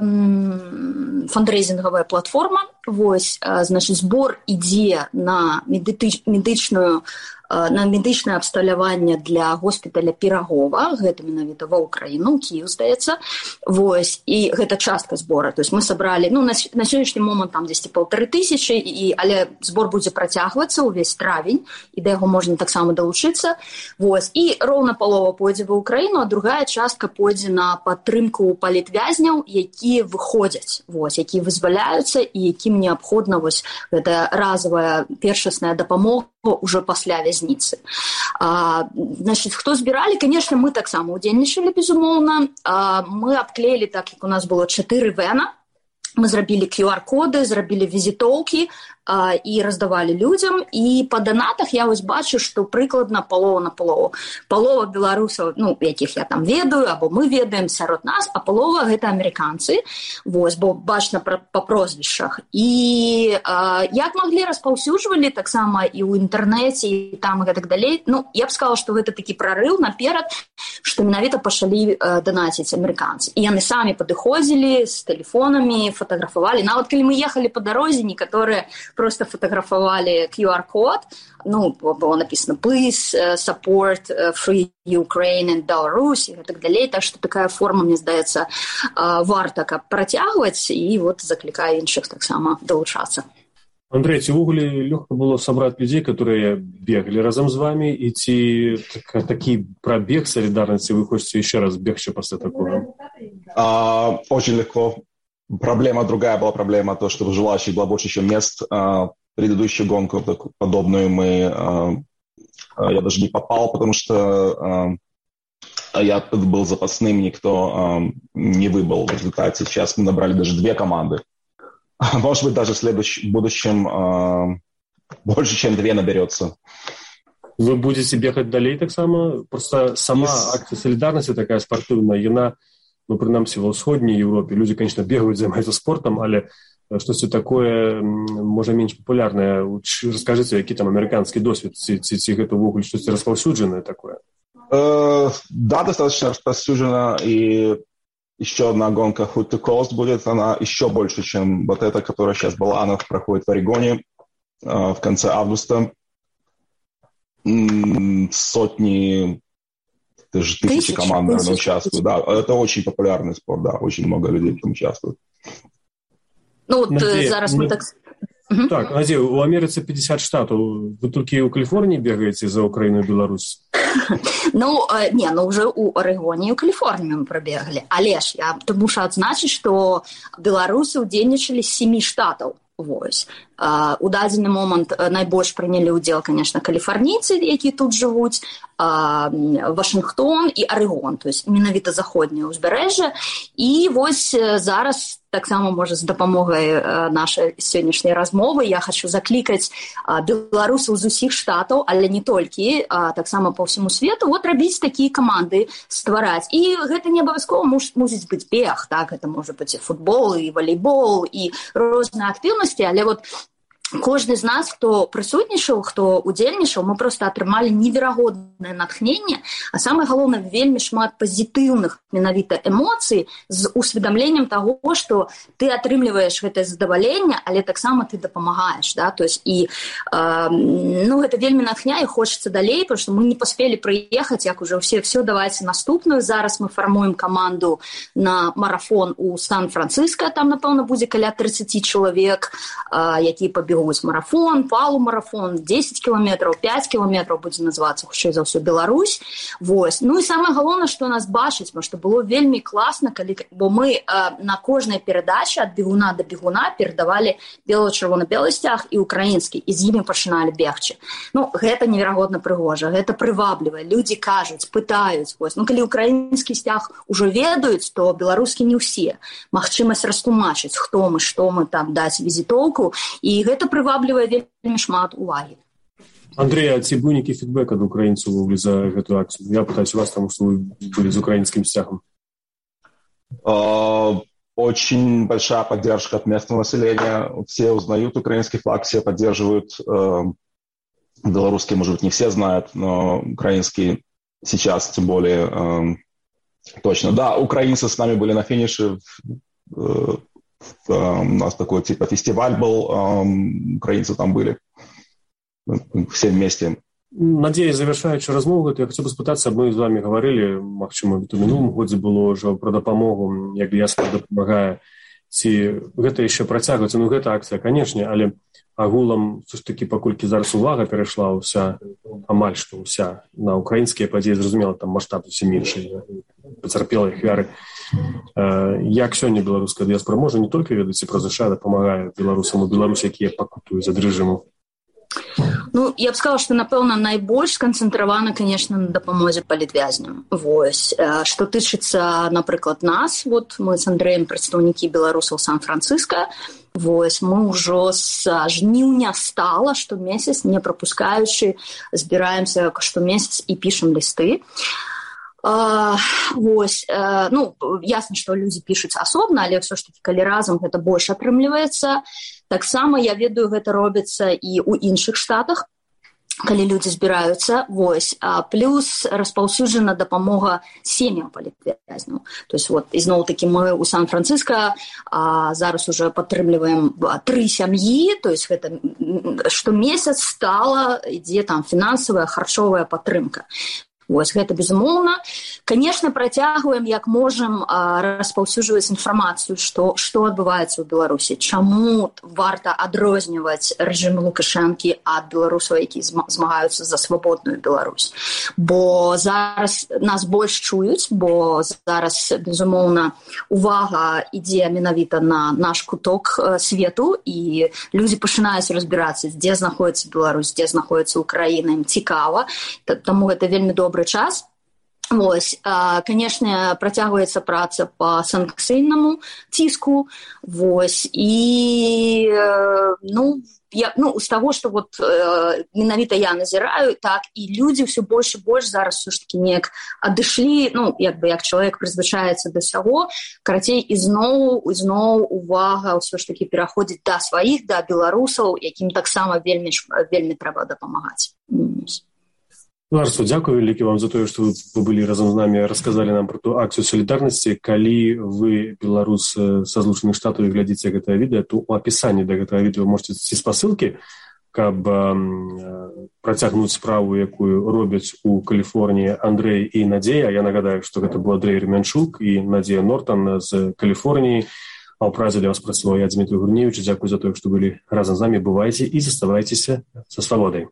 эм, фандрейзинговая платформа. Вось, а, значит, сбор ідзе на медыч, медычную на медычнае абсталяванне для госпіталя Пірагова, гэта менавіта ва Ўкраіну, Кіеў, здаецца. Вось, і гэта частка збора. То есть мы сабралі, ну, на, на сённяшні момант там дзесьці паўтары тысячы, і, але збор будзе працягвацца ўвесь травень, і да яго можна таксама далучыцца. Вось, і роўна палова пойдзе ва Ўкраіну, а другая частка пойдзе на падтрымку палітвязняў, якія выходзяць, вось, якія вызваляюцца і якім неабходна вось гэта разовая першасная дапамога уже пасля вязніцы. А, значит, хто збіралі? Конечно, мы таксама удзельнічалі, безумоўна. А, мы абклеілі, так як у нас было чатыры вэна, мы зрабілі кью ар-коды, зрабілі візітоўкі а, і раздавалі людзям. І па данатах я вось бачу, што прыкладна палова на палову. Палова беларусаў, ну, якіх я там ведаю, або мы ведаем сярод нас, а палова гэта амерыканцы, вось, бо бачна па прозвішчах. І а, як маглі распаўсюджвалі таксама і ў інтэрнэце, і там і гэтак далей. Ну, я б сказала, што гэта такі прарыў наперад, што менавіта пачалі данаціць амерыканцы. І яны самі падыходзілі з тэлефонамі, фотаграфавалі. Нават калі мы ехалі па дарозе, некаторыя просто фотографовали кью ар-код, ну, было написано «Please uh, support uh, Free Ukraine and Belarus» и так далее. Так что такая форма, мне здаецца, uh, варта каб працягваць, і вот заклікаю іншых таксама долучацца. Андрей, ці ўвогуле лёгка было сабраць людзей, которые бегали разом з вами, і ці так, такі пробег солидарности вы хочете еще раз бегче после такого? А, очень легко. Проблема другая была проблема, то, что в желающих было больше, чем мест. Предыдущую гонку подобную мы... Я даже не попал, потому что я был запасным, никто не выбыл в результате. Сейчас мы набрали даже две команды. Может быть, даже в следующем будущем больше, чем две наберется. Вы будете бегать далей так само? Просто сама yes. акция солидарности такая спортивная, она... Ну, прынамсі, ва ўсходняй Европе людзі, конечно, бегаюць, займаюцца спортам, але штосьці такое, можа, менш папулярнае. Раскажыце, які там амерыканскі досвед, ці, ці, ці гэта ўвогуле штосьці распаўсюджанае такое? Uh, да, достаточно распространено, и еще одна гонка Hood to Coast будет, она еще больше, чем вот эта, которая сейчас была, она проходит в Орегоне uh, в конце августа. Mm, сотни... Тысячи, тысячи команд, наверное, участвуют. Да, это очень популярный спорт, да, очень много людей там участвуют. Ну, вот Надея, зараз мы так... Так, Надея, у Америцы пятьдесят штатов. Вы только и у Калифорнии бегаете за Украину и Беларусь? Ну, не, ну уже у Орегоне и у Калифорнии мы пробегали. Але ж, я мушу адзначыць, што беларусы удзельнічалі з семи штатаў. Вось. Uh, у дадзены момант найбольш прынялі ўдзел, конечно, каліфарнійцы, якія тут жывуць, uh, Вашынгтон і Арэгон, то есть менавіта заходняе ўзбярэжжа. І вось зараз таксама, можа, з дапамогай uh, нашай сённяшняй размовы я хочу заклікаць uh, беларусаў з усіх штатаў, але не толькі, uh, таксама па ўсяму свету, вот рабіць такія каманды, ствараць. І гэта не абавязкова мусіць быць бег, так, гэта можа быць і футбол, і валейбол, і розныя актыўнасці, але вот кожны з нас, хто прысутнічаў, хто удзельнічаў, мы проста атрымалі неверагоднае натхненне, а самае галоўнае, вельмі шмат пазітыўных менавіта эмоцый з усведамленнем таго, што ты атрымліваеш гэтае задаваленне, але таксама ты дапамагаеш, да, то есть і э, ну, гэта вельмі натхняе, хочацца далей, потому што мы не паспелі прыехаць, як уже ўсе, все, давайце наступную. Зараз мы фармуем каманду на марафон у Сан-Франциско, там, напэўна, будзе каля тридцать чалавек, э, якія пабегуць марафон, палу-марафон, десять километров, пять километров будзе называцца, хутчэй за ўсё, Беларусь. Вось. Ну і самае галоўнае, што нас бачыць, што было вельмі класна, калі, бо мы э, на кожнай перадачы ад бегуна да бегуна перадавалі бело-чырвона-белы сцяг і украінскі, і з імі пачыналі бегчы. Ну, гэта неверагодна прыгожа, гэта прываблівае. Людзі кажуць, пытаюць. Вось. Ну, калі украінскі сцяг ужо ведаюць, то беларускі не ўсе. Магчымасць растлумачыць, хто мы, што мы, там, даць візітоўку, і гэта прываблівае вельмі шмат увагі. Андрей, а ці быў нейкі фідбэк ад украінцаў за гэтую акцыю? Я пытаюсь вас, потому что вы были с украинским стягом. Uh, очень большая поддержка от местного населения. Все узнают украинский флаг, все поддерживают. Uh, белорусский, может быть, не все знают, но украинский сейчас тем более uh, точно. Да, украинцы с нами были на финише. Uh, Uh, у нас такой типа фестиваль был, uh, украинцы там были, все вместе Надеюсь, завершаючи размову, я хотел бы спытаться, мы з вами говорили, магчыма, у мінулым годзе было ўжо пра дапамогу, як дыяспара дапамагае, ці гэта яшчэ працягваецца, ну гэта акцыя, канешне, але агулам, все ж таки, паколькі зараз увага перайшла ўся, амаль што ўся, на украінскія падзеі, зразумела, там маштаб зусім іншы, пацярпелыя ахвяры. Як сёння беларуская дыяспара можа не толькі ведаць і пра ЗША дапамагае беларусам, у Беларусі, якія пакутуюць ад рэжыму? Ну, я б сказала, што, напэўна, найбольш сканцэнтравана, конечно, на дапамозе палітвязням. Вось. Што тычыцца, напрыклад, нас, вот мы з Андрэем прадстаўнікі беларусаў Сан-Францыска, вось, мы ўжо з жніўня стала штомесяц, не прапускаючы, збіраемся штомесяц і пішам лісты. Uh, вось, uh, ну, ясна, што людзі пішуць асобна, але ўсё ж такі, калі разам гэта больш атрымліваецца. Таксама, я ведаю, гэта робіцца і ў іншых штатах, калі людзі збіраюцца. Вось. Uh, плюс распаўсюджана дапамога сем'ям палітвязняў. То есть, вот, ізноў-такі мы ў Сан-Францыска uh, зараз уже падтрымліваем тры сям'і, то есть гэта штомесяц стала, ідзе там фінансавая, харчовая падтрымка. Вось, гэта безумоўна. Конечно, працягваем, як можам, распаўсюджваць інфармацыю, што, што адбываецца ў Беларусі, чаму варта адрозніваць рэжым Лукашэнкі ад беларусаў, які змагаюцца за свабодную Беларусь. Бо зараз нас больш чуюць, бо зараз, безумоўна, увага ідзе менавіта на наш куток свету, і людзі пачынаюць разбірацца, дзе знаходіцца Беларусь, дзе знаходіцца Украіна, ім цікава, таму гэта вельмі добры час. Вось, конечно, працягваецца праца по санкцыйнаму ціску, вось, і, ну, я, ну, з таго, што вот менавіта я назіраю, так, і людзі ўсё больш і больш зараз ўсё ж такі неяк адышлі, ну, як бы, як чалавек прызвычаецца да ўсяго, карацей, ізноў, ізноў увага ўсё ж такі пераходзіць да сваіх, да беларусаў, якім таксама вельмі, вельмі трэба дапамагаць. Ларсу, дзякую вялікі вам за тое, што вы былі разам з намі, расказалі нам пра ту акцыю салідарнасці. Калі вы, беларус са Злучаных Штатаў, і глядзіце гэтае відэа, то ў апісанні да гэтага відэа можаце ці спасылкі, каб э, працягнуць справу, якую робяць у Каліфорніі Андрэй і Надзея. Я нагадаю, што гэта быў Андрэй Ремянчук і Надзея Нортан з Каліфорніі. А ў празе для вас працаваў я, Дмітрий Гурневич. Дзякую за тое, што былі разам з намі. Бывайце і заставайцеся са свабодай.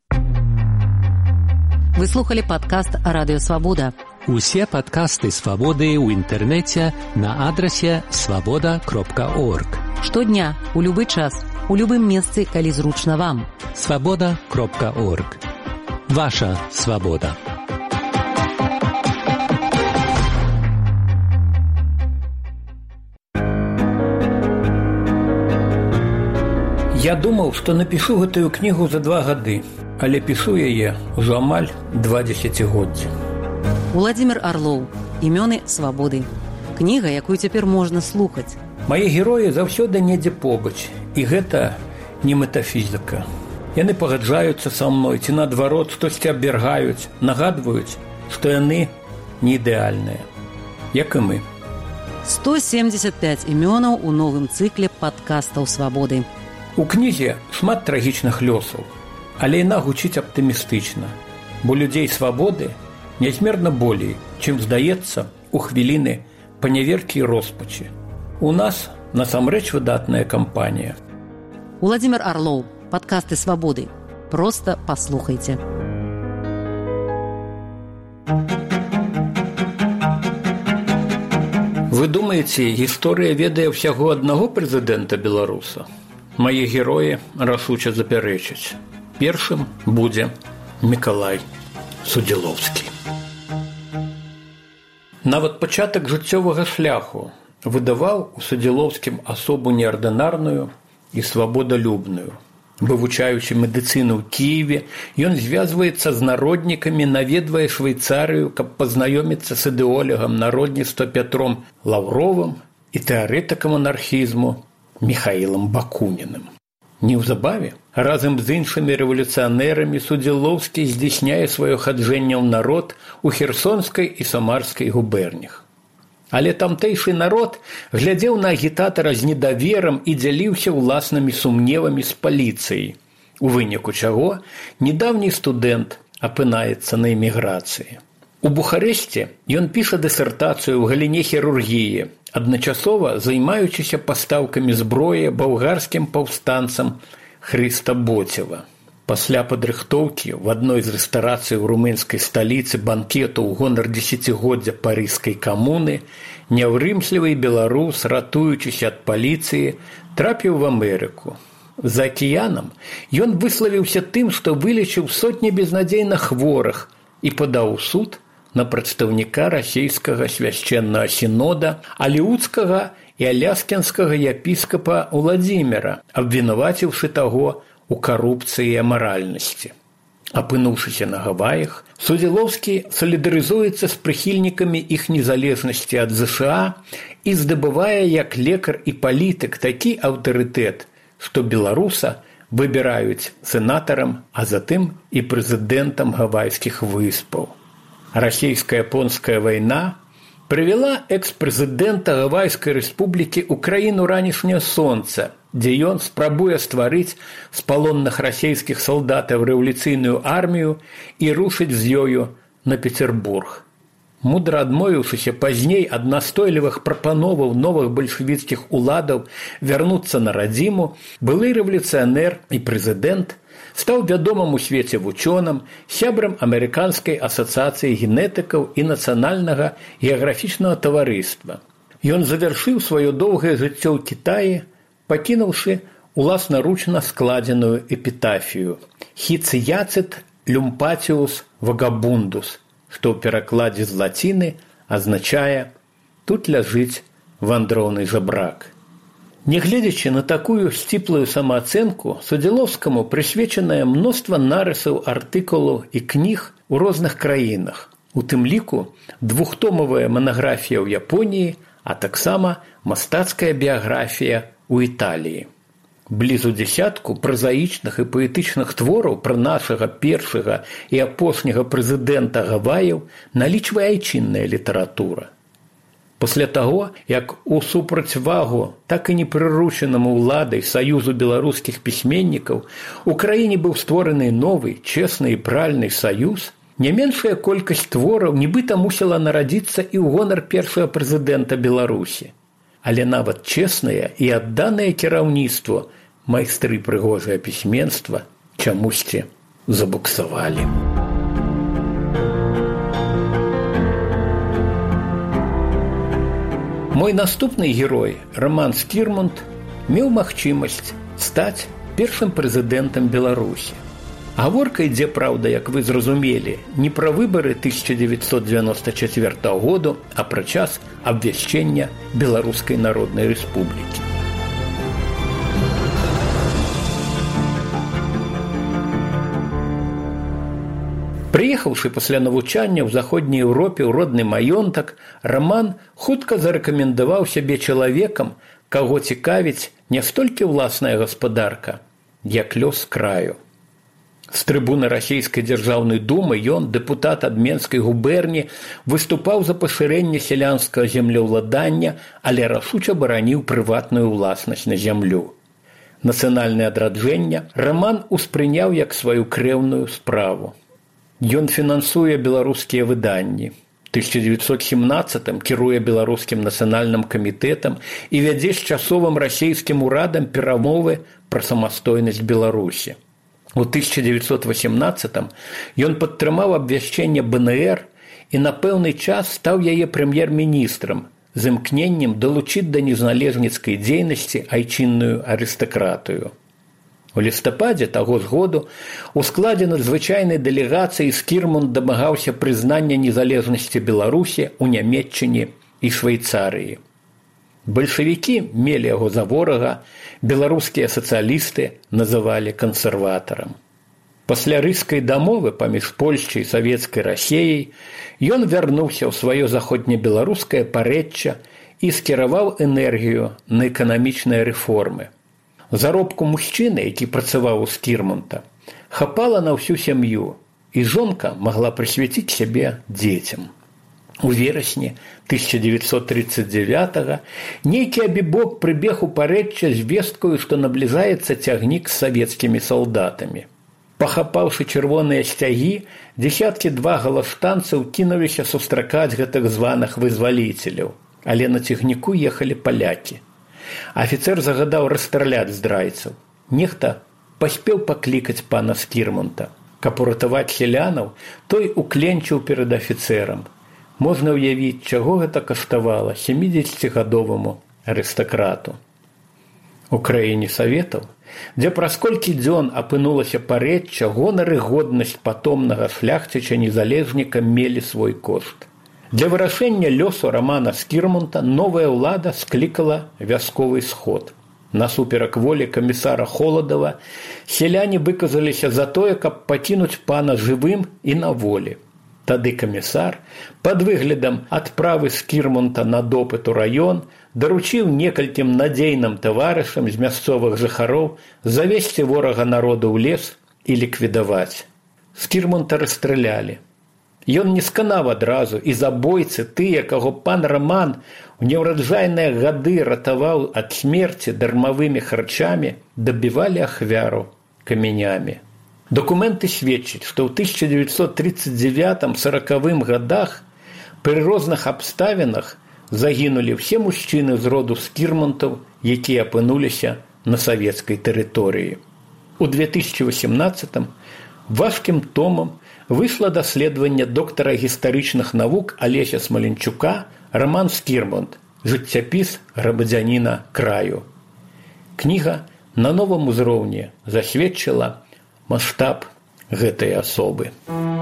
Вы слухали падкаст «Радыё Свабода». Усе падкасты «Свабоды» ў інтэрнэце на адрасе свабода кропка орг. Штодня, у любы час, у любым месцы, калі зручна вам. свабода кропка орг. Ваша свабода. Я думаў, што напішу гэтую кнігу за два гады, але пішу яе ўжо амаль два дзесяцігоддзі. Уладзімір Арлоў. Імёны свабоды. Кніга, якую цяпер можна слухаць. Мае героі заўсёды недзе побач, і гэта не метафізіка. Яны пагаджаюцца са мной, ці наадварот штосьці абвяргаюць, нагадваюць, што яны не ідэальныя, як і мы. сто семьдесят пять імёнаў у новым цыкле падкастаў свабоды. У кнізе шмат трагічных лёсаў, але яна гучыць аптымістычна, бо людзей свабоды нязмерна болей, чым здаецца у хвіліны паняверкі і роспачы. У нас насамрэч выдатная кампанія. Уладзімір Арлоў. Падкасты свабоды. Проста паслухайце. Вы думаеце, гісторыя ведае ўсяго аднаго прэзідэнта беларуса? Мае героі рашуча запярэчаць. Першым будзе Мікалай Судзілоўскі. Нават пачатак жыццёвага шляху выдаваў у Судзілоўскім асобу неардынарную і свабодалюбную. Вывучаючы медыцыну ў Кіеве, ён звязваецца з народнікамі, наведвае Швейцарыю, каб пазнаёміцца з ідэолагам народніцтва Пятром Лаўровым і тэарэтыкам анархізму Міхаілам Бакунінам. Неўзабаве, разам з іншымі рэвалюцыянэрамі Судзілоўскі здзяйсняе сваё хаджэнне ў народ у Херсонскай і Самарскай губернях. Але тамтэйшы народ глядзеў на агітатара з недаверам і дзяліўся ўласнымі сумневамі з паліцыяй, у выніку чаго недаўні студэнт, апынаецца на эміграцыі. У Бухарэсце ён піша дысертацыю ў галіне хірургіі, адначасова займаючыся пастаўкамі зброі балгарскім паўстанцам Хрыста Боцева. Пасля падрыхтоўкі в адной з рэстарацый у румынскай сталіцы банкету ў гонар дзесяцігоддзя парыжскай камуны няўрымслівы беларус, ратуючыся ад паліцыі, трапіў в Амерыку. За акіянам ён выславіўся тым, што вылечыў сотні безнадзейна хворых і падаў у суд на прадстаўніка расійскага свяшчэннага сінода, алеўцкага і аляскінскага епіскапа Уладзіміра, абвінаваціўшы таго у карупцыі і амаральнасці. Апынуўшыся на Гаваях, Судзілоўскі салідарызуецца з прыхільнікамі іх незалежнасці ад ЗША і здабывае як лекар і палітык такі аўтарытэт, што беларуса выбіраюць сенатарам, а затым і прэзідэнтам Гавайскіх выспаў. Расійска-японская вайна прывяла экс-прэзідэнта Гавайскай рэспублікі ў краіну ранішняе сонца, дзе ён спрабуе стварыць з палонных расійскіх салдатаў рэвалюцыйную армію і рушыць з ёю на Петербург. Мудра адмовіўшыся пазней ад настойлівых прапановаў новых бальшавіцкіх уладаў вярнуцца на радзіму, былы рэвалюцыянер і прэзідэнт стаў вядомым у свеце вучоным, сябрам Амерыканскай асацыяцыі генетыкаў і нацыянальнага геаграфічнага таварыства. Ён завяршыў сваё доўгае жыццё ў Кітаі, пакінуўшы уласнаручна складзеную эпітафію «Хіцыяцыт люмпатіус вагабундус», што ў перакладзе з лаціны азначае «тут ляжыць вандроўны жабрак». Нягледзячы на такую сціплую самаацэнку, Судзілоўскаму прысвечанае мноства нарысаў, артыкулаў і кніг у розных краінах, у тым ліку двухтомавая манаграфія ў Японіі, а таксама мастацкая біяграфія у Італіі. Блізу дзесятку празаічных і паэтычных твораў пра нашага першага і апошняга прэзідэнта Гаваяў налічвае айчынная літаратура. Пасля таго, як у супрацьвагу так і не прыручанаму ўладай Саюзу беларускіх пісьменнікаў у краіне быў створаны новы, чэсны і пральны саюз, не меншая колькасць твораў нібыта мусіла нарадзіцца і ў гонар першага прэзідэнта Беларусі. Але нават чэснае і адданае кіраўніцтву майстры прыгожае пісьменства чамусьці забуксавалі. Мой наступны герой, Роман Скірмунд, меў магчымасць стаць першым прэзідэнтам Беларусі. Гаворка ідзе, праўда, як вы зразумелі, не пра выбары тысяча дзевяцьсот дзевяноста чацвёртага году, а пра час абвяшчэння Беларускай Народнай Рэспублікі. Прыехаўшы пасля навучання ў заходняй Еўропе ў родны маёнтак, Раман хутка зарэкамендаваў сябе чалавекам, каго цікавіць не столькі ўласная гаспадарка, як лёс краю. З трыбуны расійскай дзяржаўнай думы ён, дэпутат ад Менскай губерні, выступаў за пашырэнне сялянскага землеўладання, але рашуча бараніў прыватную ўласнасць на зямлю. Нацыянальнае адраджэнне Раман успрыняў як сваю крэўную справу. Ён фінансуе беларускія выданні. У тысяча дзевяцьсот семнаццатым кіруе беларускім нацыянальным камітэтам і вядзе з часовым расійскім урадам перамовы пра самастойнасць Беларусі. У тысяча дзевяцьсот васемнаццатым ён падтрымаў абвяшчэнне бэ эн эр і на пэўны час стаў яе прэм'ер-міністрам з імкненнем далучыць да незалежніцкай дзейнасці айчынную арыстакратыю. У лістападзе таго ж году у складзе надзвычайнай дэлегацыі Скірмунд дамагаўся прызнання незалежнасці Беларусі ў Нямецчыне і Швейцарыі. Бальшавікі мелі яго за ворага, беларускія сацыялісты называлі кансерватарам. Пасля рыскай дамовы паміж Польшчай і савецкай Расіяй ён вярнуўся ў сваё заходнебеларускае парэчча і скіраваў энергію на эканамічныя рэформы. Заробку мужчыны, які працаваў у Скірмунта, хапала на ўсю сям'ю, і жонка магла прысвяціць сябе дзецям. У верасні тысяча дзевяцьсот тридцать девятага нейкі абібок прыбег у парэчча з весткаю, што набліжаецца цягнік з савецкімі салдатамі. Пахапаўшы чырвоныя сцягі, дзесяткі два галаштанцаў кінуліся сустракаць гэтых званых вызваліцеляў, але на цягніку ехалі палякі. Афіцэр загадаў расстраляць здрайцаў. Нехта паспеў паклікаць пана Скірмонта. Каб уратаваць селянаў, той укленчыў перад афіцэрам. Можна ўявіць, чаго гэта каштавала сямідзесяцігадоваму арыстакрату. У краіне саветаў, дзе праз колькі дзён апынулася парэчча, гонар і годнасць патомнага шляхціча-незалежніка мелі свой кошт. Для вырашэння лёсу Рамана Скірмонта новая ўлада склікала вясковы сход. Насуперак волі камісара Холадава селяне выказаліся за тое, каб пакінуць пана жывым і на волі. Тады камісар, пад выглядам адправы Скірмонта на допыт у раён, даручыў некалькім надзейным таварышам з мясцовых жыхароў завесці ворага народу ў лес і ліквідаваць. Скірмонта расстралялі. Ён не сканаў адразу, і забойцы, тыя, каго пан Раман у неўраджайныя гады ратаваў ад смерці дармавымі харчамі, дабівалі ахвяру камянямі. Дакументы сведчаць, што ў тысяча дзевяцьсот тридцать девятом — сорокавым годах пры розных абставінах загінулі ўсе мужчыны з роду Скірмонтаў, якія апынуліся на савецкай тэрыторыі. У две тысячи восемнадцатом важкім томам выйшла даследаванне доктара гістарычных навук Алеся Смаленчука «Раман Скірмонт. Жыццяпіс грамадзяніна краю». Кніга на новым узроўні засведчыла маштаб гэтай асобы.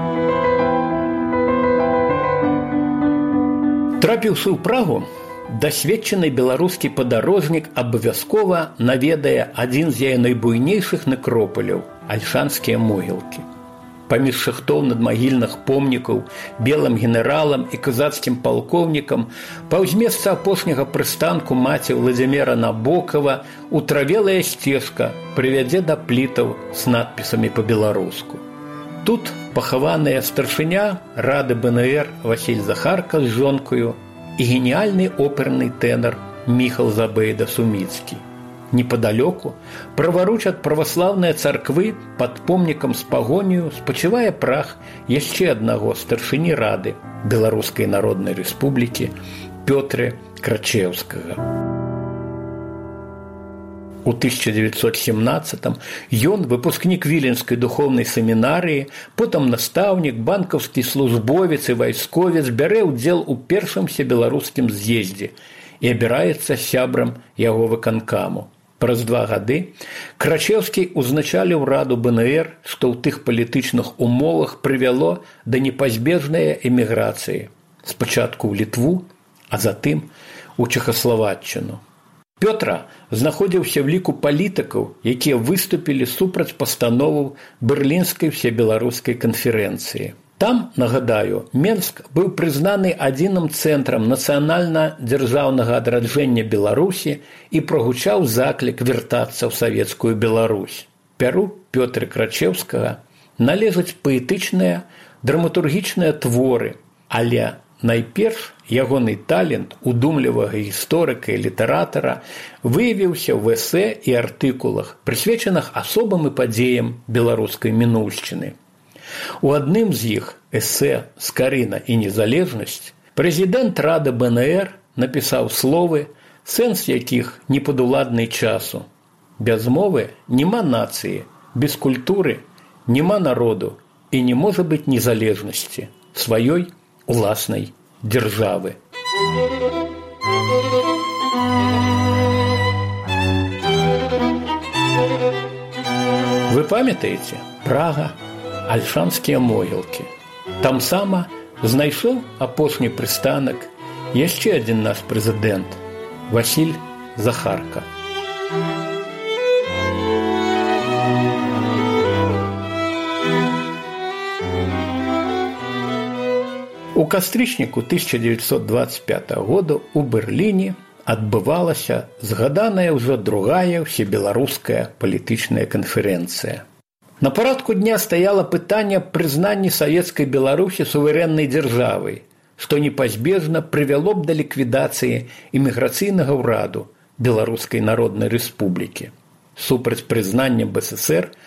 Трапіўшы ў Прагу, дасведчаны беларускі падарожнік абавязкова наведае адзін з яе найбуйнейшых некропаляў – Альшанскія могілкі. Паміж шахтоў надмагільных помнікаў белым генералам і казацкім палкоўнікам паўз месца апошняга прыстанку маці Владзіміра Набокава утравелая сцежка прывядзе да плітаў з надпісамі па-беларуску. Тут пахаваныя старшыня рады бэ эн ер Васіль Захарка з жонкаю і геніальны оперны тэнар Міхал Забейда-Суміцкі. Непадалёку, праваруч ад праваслаўнай царквы, пад помнікам з пагонію спачывае прах яшчэ аднаго старшыні рады Беларускай Народнай Рэспублікі Пётра Крачеўскага. У тысяча дзевяцьсот семнаццатым ён, выпускнік Віленскай духоўнай семінарыі, потым настаўнік, банкаўскі службовец і вайсковец, бярэ ўдзел у першым всебеларускім з'ездзе і абіраецца сябрам яго выканкаму. Праз два гады Крачеўскі узначаліў раду бэ эн ер, што ў тых палітычных умовах прывяло да непазбежнай эміграцыі. Спачатку ў Літву, а затым у Чэхаславаччыну. Пётра знаходзіўся ў ліку палітыкаў, якія выступілі супраць пастановаў Берлінскай всебеларускай канферэнцыі. Там, нагадаю, Менск быў прызнаны адзіным цэнтрам нацыянальна-дзяржаўнага адраджэння Беларусі і прагучаў заклік вяртацца ў савецкую Беларусь. Пяру Пётра Крачеўскага належаць паэтычныя, драматургічныя творы, але найперш ягоны талент удумлівага гісторыка і літаратара выявіўся ў эсэ і артыкулах, прысвечаных асобам і падзеям беларускай мінуўшчыны. У адным з іх, эсэ «Скарына і незалежнасць», прэзідэнт рады бэ эн ер напісаў словы, сэнс якіх непадуладны часу. Без мовы няма нацыі, без культуры няма народу і не можа быць незалежнасці сваёй уласнай дзяржавы. Вы памятаеце? Прага, Альшанскія могілкі. Там сама знайшоў апошні прыстанак яшчэ адзін наш прэзідэнт Васіль Захарка. У кастрычніку тысяча дзевяцьсот двадцать пятого года у Берліне адбывалася згаданая ўжо другая ўсебеларуская палітычная канферэнцыя. На парадку дня стаяла пытанне прызнання савецкай Беларусі суверэннай дзяржавай, што непазбежна прывяло б да ліквідацыі эміграцыйнага ўраду Беларускай Народнай Рэспублікі. Супраць прызнання бэ эс эс ер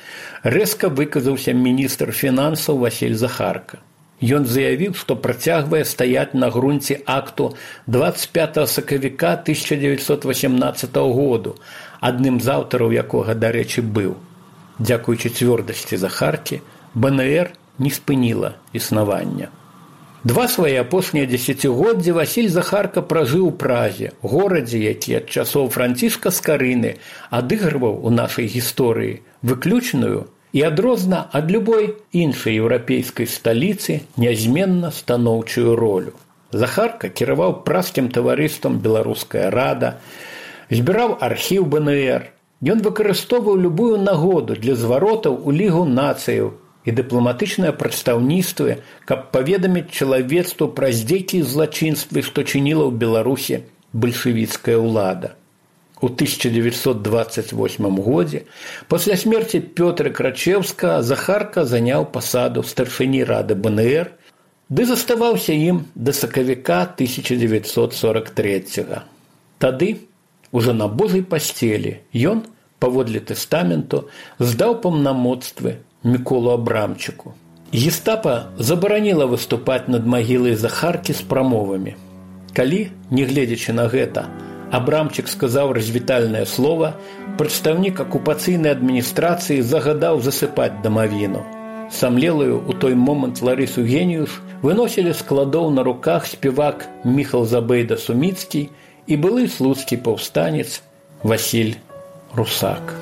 рэзка выказаўся міністр фінансаў Васіль Захарка. Ён заявіў, што працягвае стаяць на грунце акту двадцать пятого сакавіка тысяча девятьсот восемнадцатого году, адным з аўтараў якога, дарэчы, быў. Дзякуючы цвёрдасці Захаркі, БНР не спыніла існавання. Два свае апошнія дзесяцігоддзі Васіль Захарка пражыў у Празе, горадзе, які ад часоў Францішка Скарыны адыгрываў у нашай гісторыі выключную і адрозна ад любой іншай еўрапейскай сталіцы нязменна станоўчую ролю. Захарка кіраваў празскім таварыствам «Беларуская рада», збіраў архіў БНР. Ён выкарыстоўваў любую нагоду для зваротаў у Лігу нацыяў і дыпламатычныя прадстаўніцтвы, каб паведаміць чалавецтву пра здзекі і злачынствы, што чыніла ў Беларусі бальшавіцкая ўлада. У тысяча девятьсот двадцать восьмым годзе, пасля смерці Пётра Крачеўскага, Захарка заняў пасаду старшыні рады БНР, ды заставаўся ім да сакавіка тысяча девятьсот сорок трэцяга. Тады, ужо на Божай пасцелі, ён, паводле тэстаменту, здаў паўнамоцтвы Міколу Абрамчыку. Гестапа забараніла выступаць над магілай Захаркі з прамовамі. Калі, не гледзячы на гэта, Абрамчык сказаў развітальнае слова, прадстаўнік акупацыйнай адміністрацыі загадаў засыпаць дамавіну. Самлелую у той момант Ларысу Геніюш выносілі з складоў на руках спевак Міхал Забейда Суміцкі і былы слуцкі паўстанец Васіль Русак.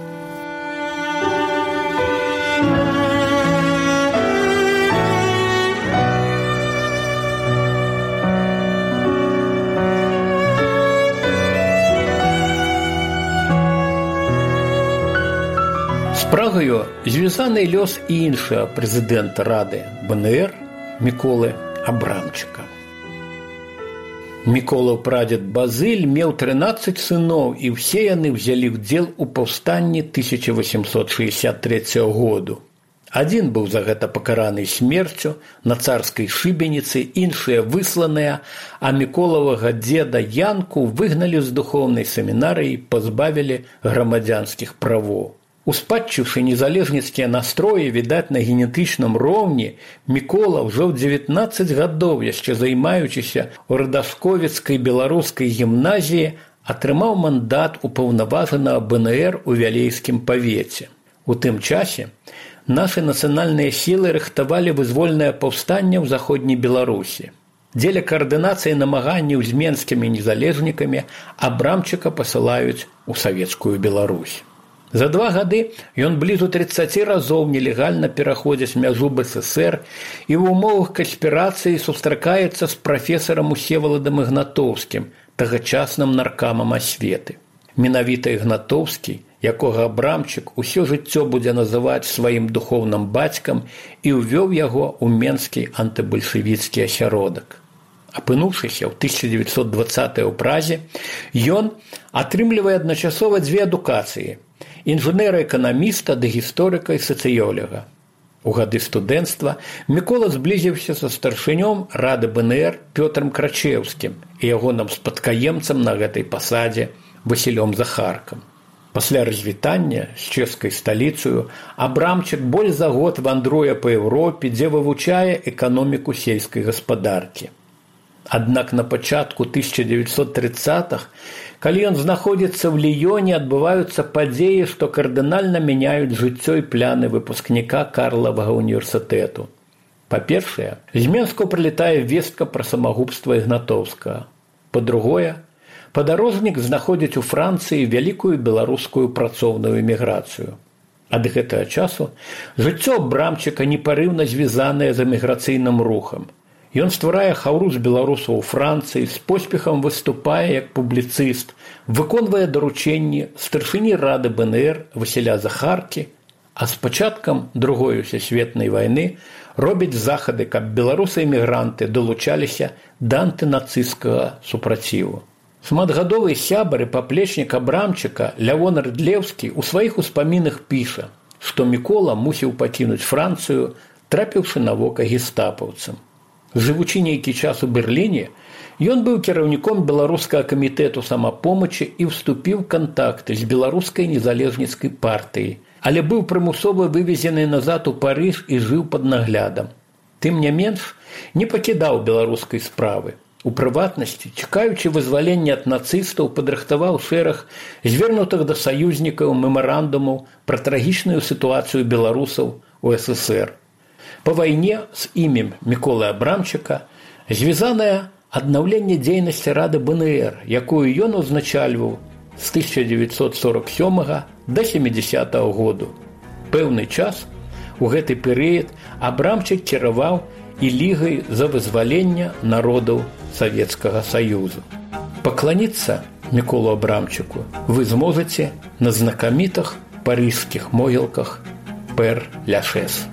З Прагаю звязаны лёс і іншага прэзідэнта рады БНР Міколы Абрамчыка. Міколаў прадзед Базыль меў трынаццаць сыноў, і ўсе яны ўзялі ўдзел у паўстанні тысяча восемьсот шестьдесят третьего году. Адзін быў за гэта пакараны смерцю на царскай шыбеніцы, іншыя высланыя, а Міколавага дзеда Янку выгналі з духоўнай семінарыі і пазбавілі грамадзянскіх правоў. Успадчыўшы незалежніцкія настроі, відаць, на генетычным роўні, Мікола ўжо ў дзевятнаццаць гадоў, яшчэ займаючыся ў радашковіцкай беларускай гімназіі, атрымаў мандат упаўнаважанага БНР у Вялейскім павеце. У тым часе нашы нацыянальныя сілы рыхтавалі вызвольнае паўстанне ў заходняй Беларусі. Дзеля каардынацыі намаганняў з менскімі незалежнікамі Абрамчыка пасылаюць у савецкую Беларусь. За два гады ён блізу трыццаці разоў нелегальна пераходзіць мяжу БССР і ў умовах канспірацыі сустракаецца з прафесарам Усеваладам Ігнатоўскім, тагачасным наркамам асветы. Менавіта Ігнатоўскі, якога Абрамчык усё жыццё будзе называць сваім духоўным бацькам, і ўвёў яго ў менскі антыбальшавіцкі асяродак. Апынуўшыся ў тысяча девятьсот двадцатым ў Празе, ён атрымлівае адначасова дзве адукацыі – інжынера-эканаміста да гісторыка і сацыёлага. У гады студэнцтва Мікола зблізіўся са старшынём рады БНР Пётрам Крачеўскім і ягоным спадкаемцам на гэтай пасадзе Васілём Захаркам. Пасля развітання з чэшскай сталіцаю Абрамчык больш за год вандруе па Еўропе, дзе вывучае эканоміку сельскай гаспадаркі. Аднак на пачатку тысяча девятьсот тридцатых, калі ён знаходзіцца ў Ліёне, адбываюцца падзеі, што кардынальна мяняюць жыццё і пляны выпускніка Карлавага універсітэту. Па-першае, з Менску прылетае вестка пра самагубства Ігнатоўскага. Па-другое, падарожнік знаходзіць у Францыі вялікую беларускую працоўную эміграцыю. Ад гэтага часу жыццё Абрамчыка непарыўна звязанае з эміграцыйным рухам. Ён стварае хаўру з беларусаў у Францыі, з поспехам выступае як публіцыст, выконвае даручэнні старшыні рады БНР Васіля Захаркі, а з пачаткам Другой сусветнай вайны робіць захады, каб беларусы-эмігранты далучаліся да антынацысцкага супраціву. Шматгадовы сябар і паплечнік Абрамчыка Лявон Рыдлеўскі у сваіх успамінах піша, што Мікола мусіў пакінуць Францыю, трапіўшы на вока гестапаўцам. Жывучы нейкі час у Берліне, ён быў кіраўніком беларускага камітэту самапомачы і ўступіў у кантакты з беларускай незалежніцкай партыяй, але быў прымусова вывезены назад у Парыж і жыў пад наглядам. Тым не менш, не пакідаў беларускай справы. У прыватнасці, чакаючы вызвалення ад нацыстаў, падрыхтаваў шэраг звернутых да саюзнікаў мемарандумаў пра трагічную сітуацыю беларусаў у эс эс ер. Па вайне з імем Міколы Абрамчыка звязанае аднаўленне дзейнасці Рады бэ эн ер, якую ён узначальваў з тысяча дзевятьсот сорок сёмага да сямідзясятага году. Пэўны час у гэты перыяд Абрамчык кіраваў і лігай за вызвалення народаў Савецкага Саюзу. Пакланіцца Міколу Абрамчыку вы зможаце на знакамітых парыжскіх могілках Пэр Ляшэс.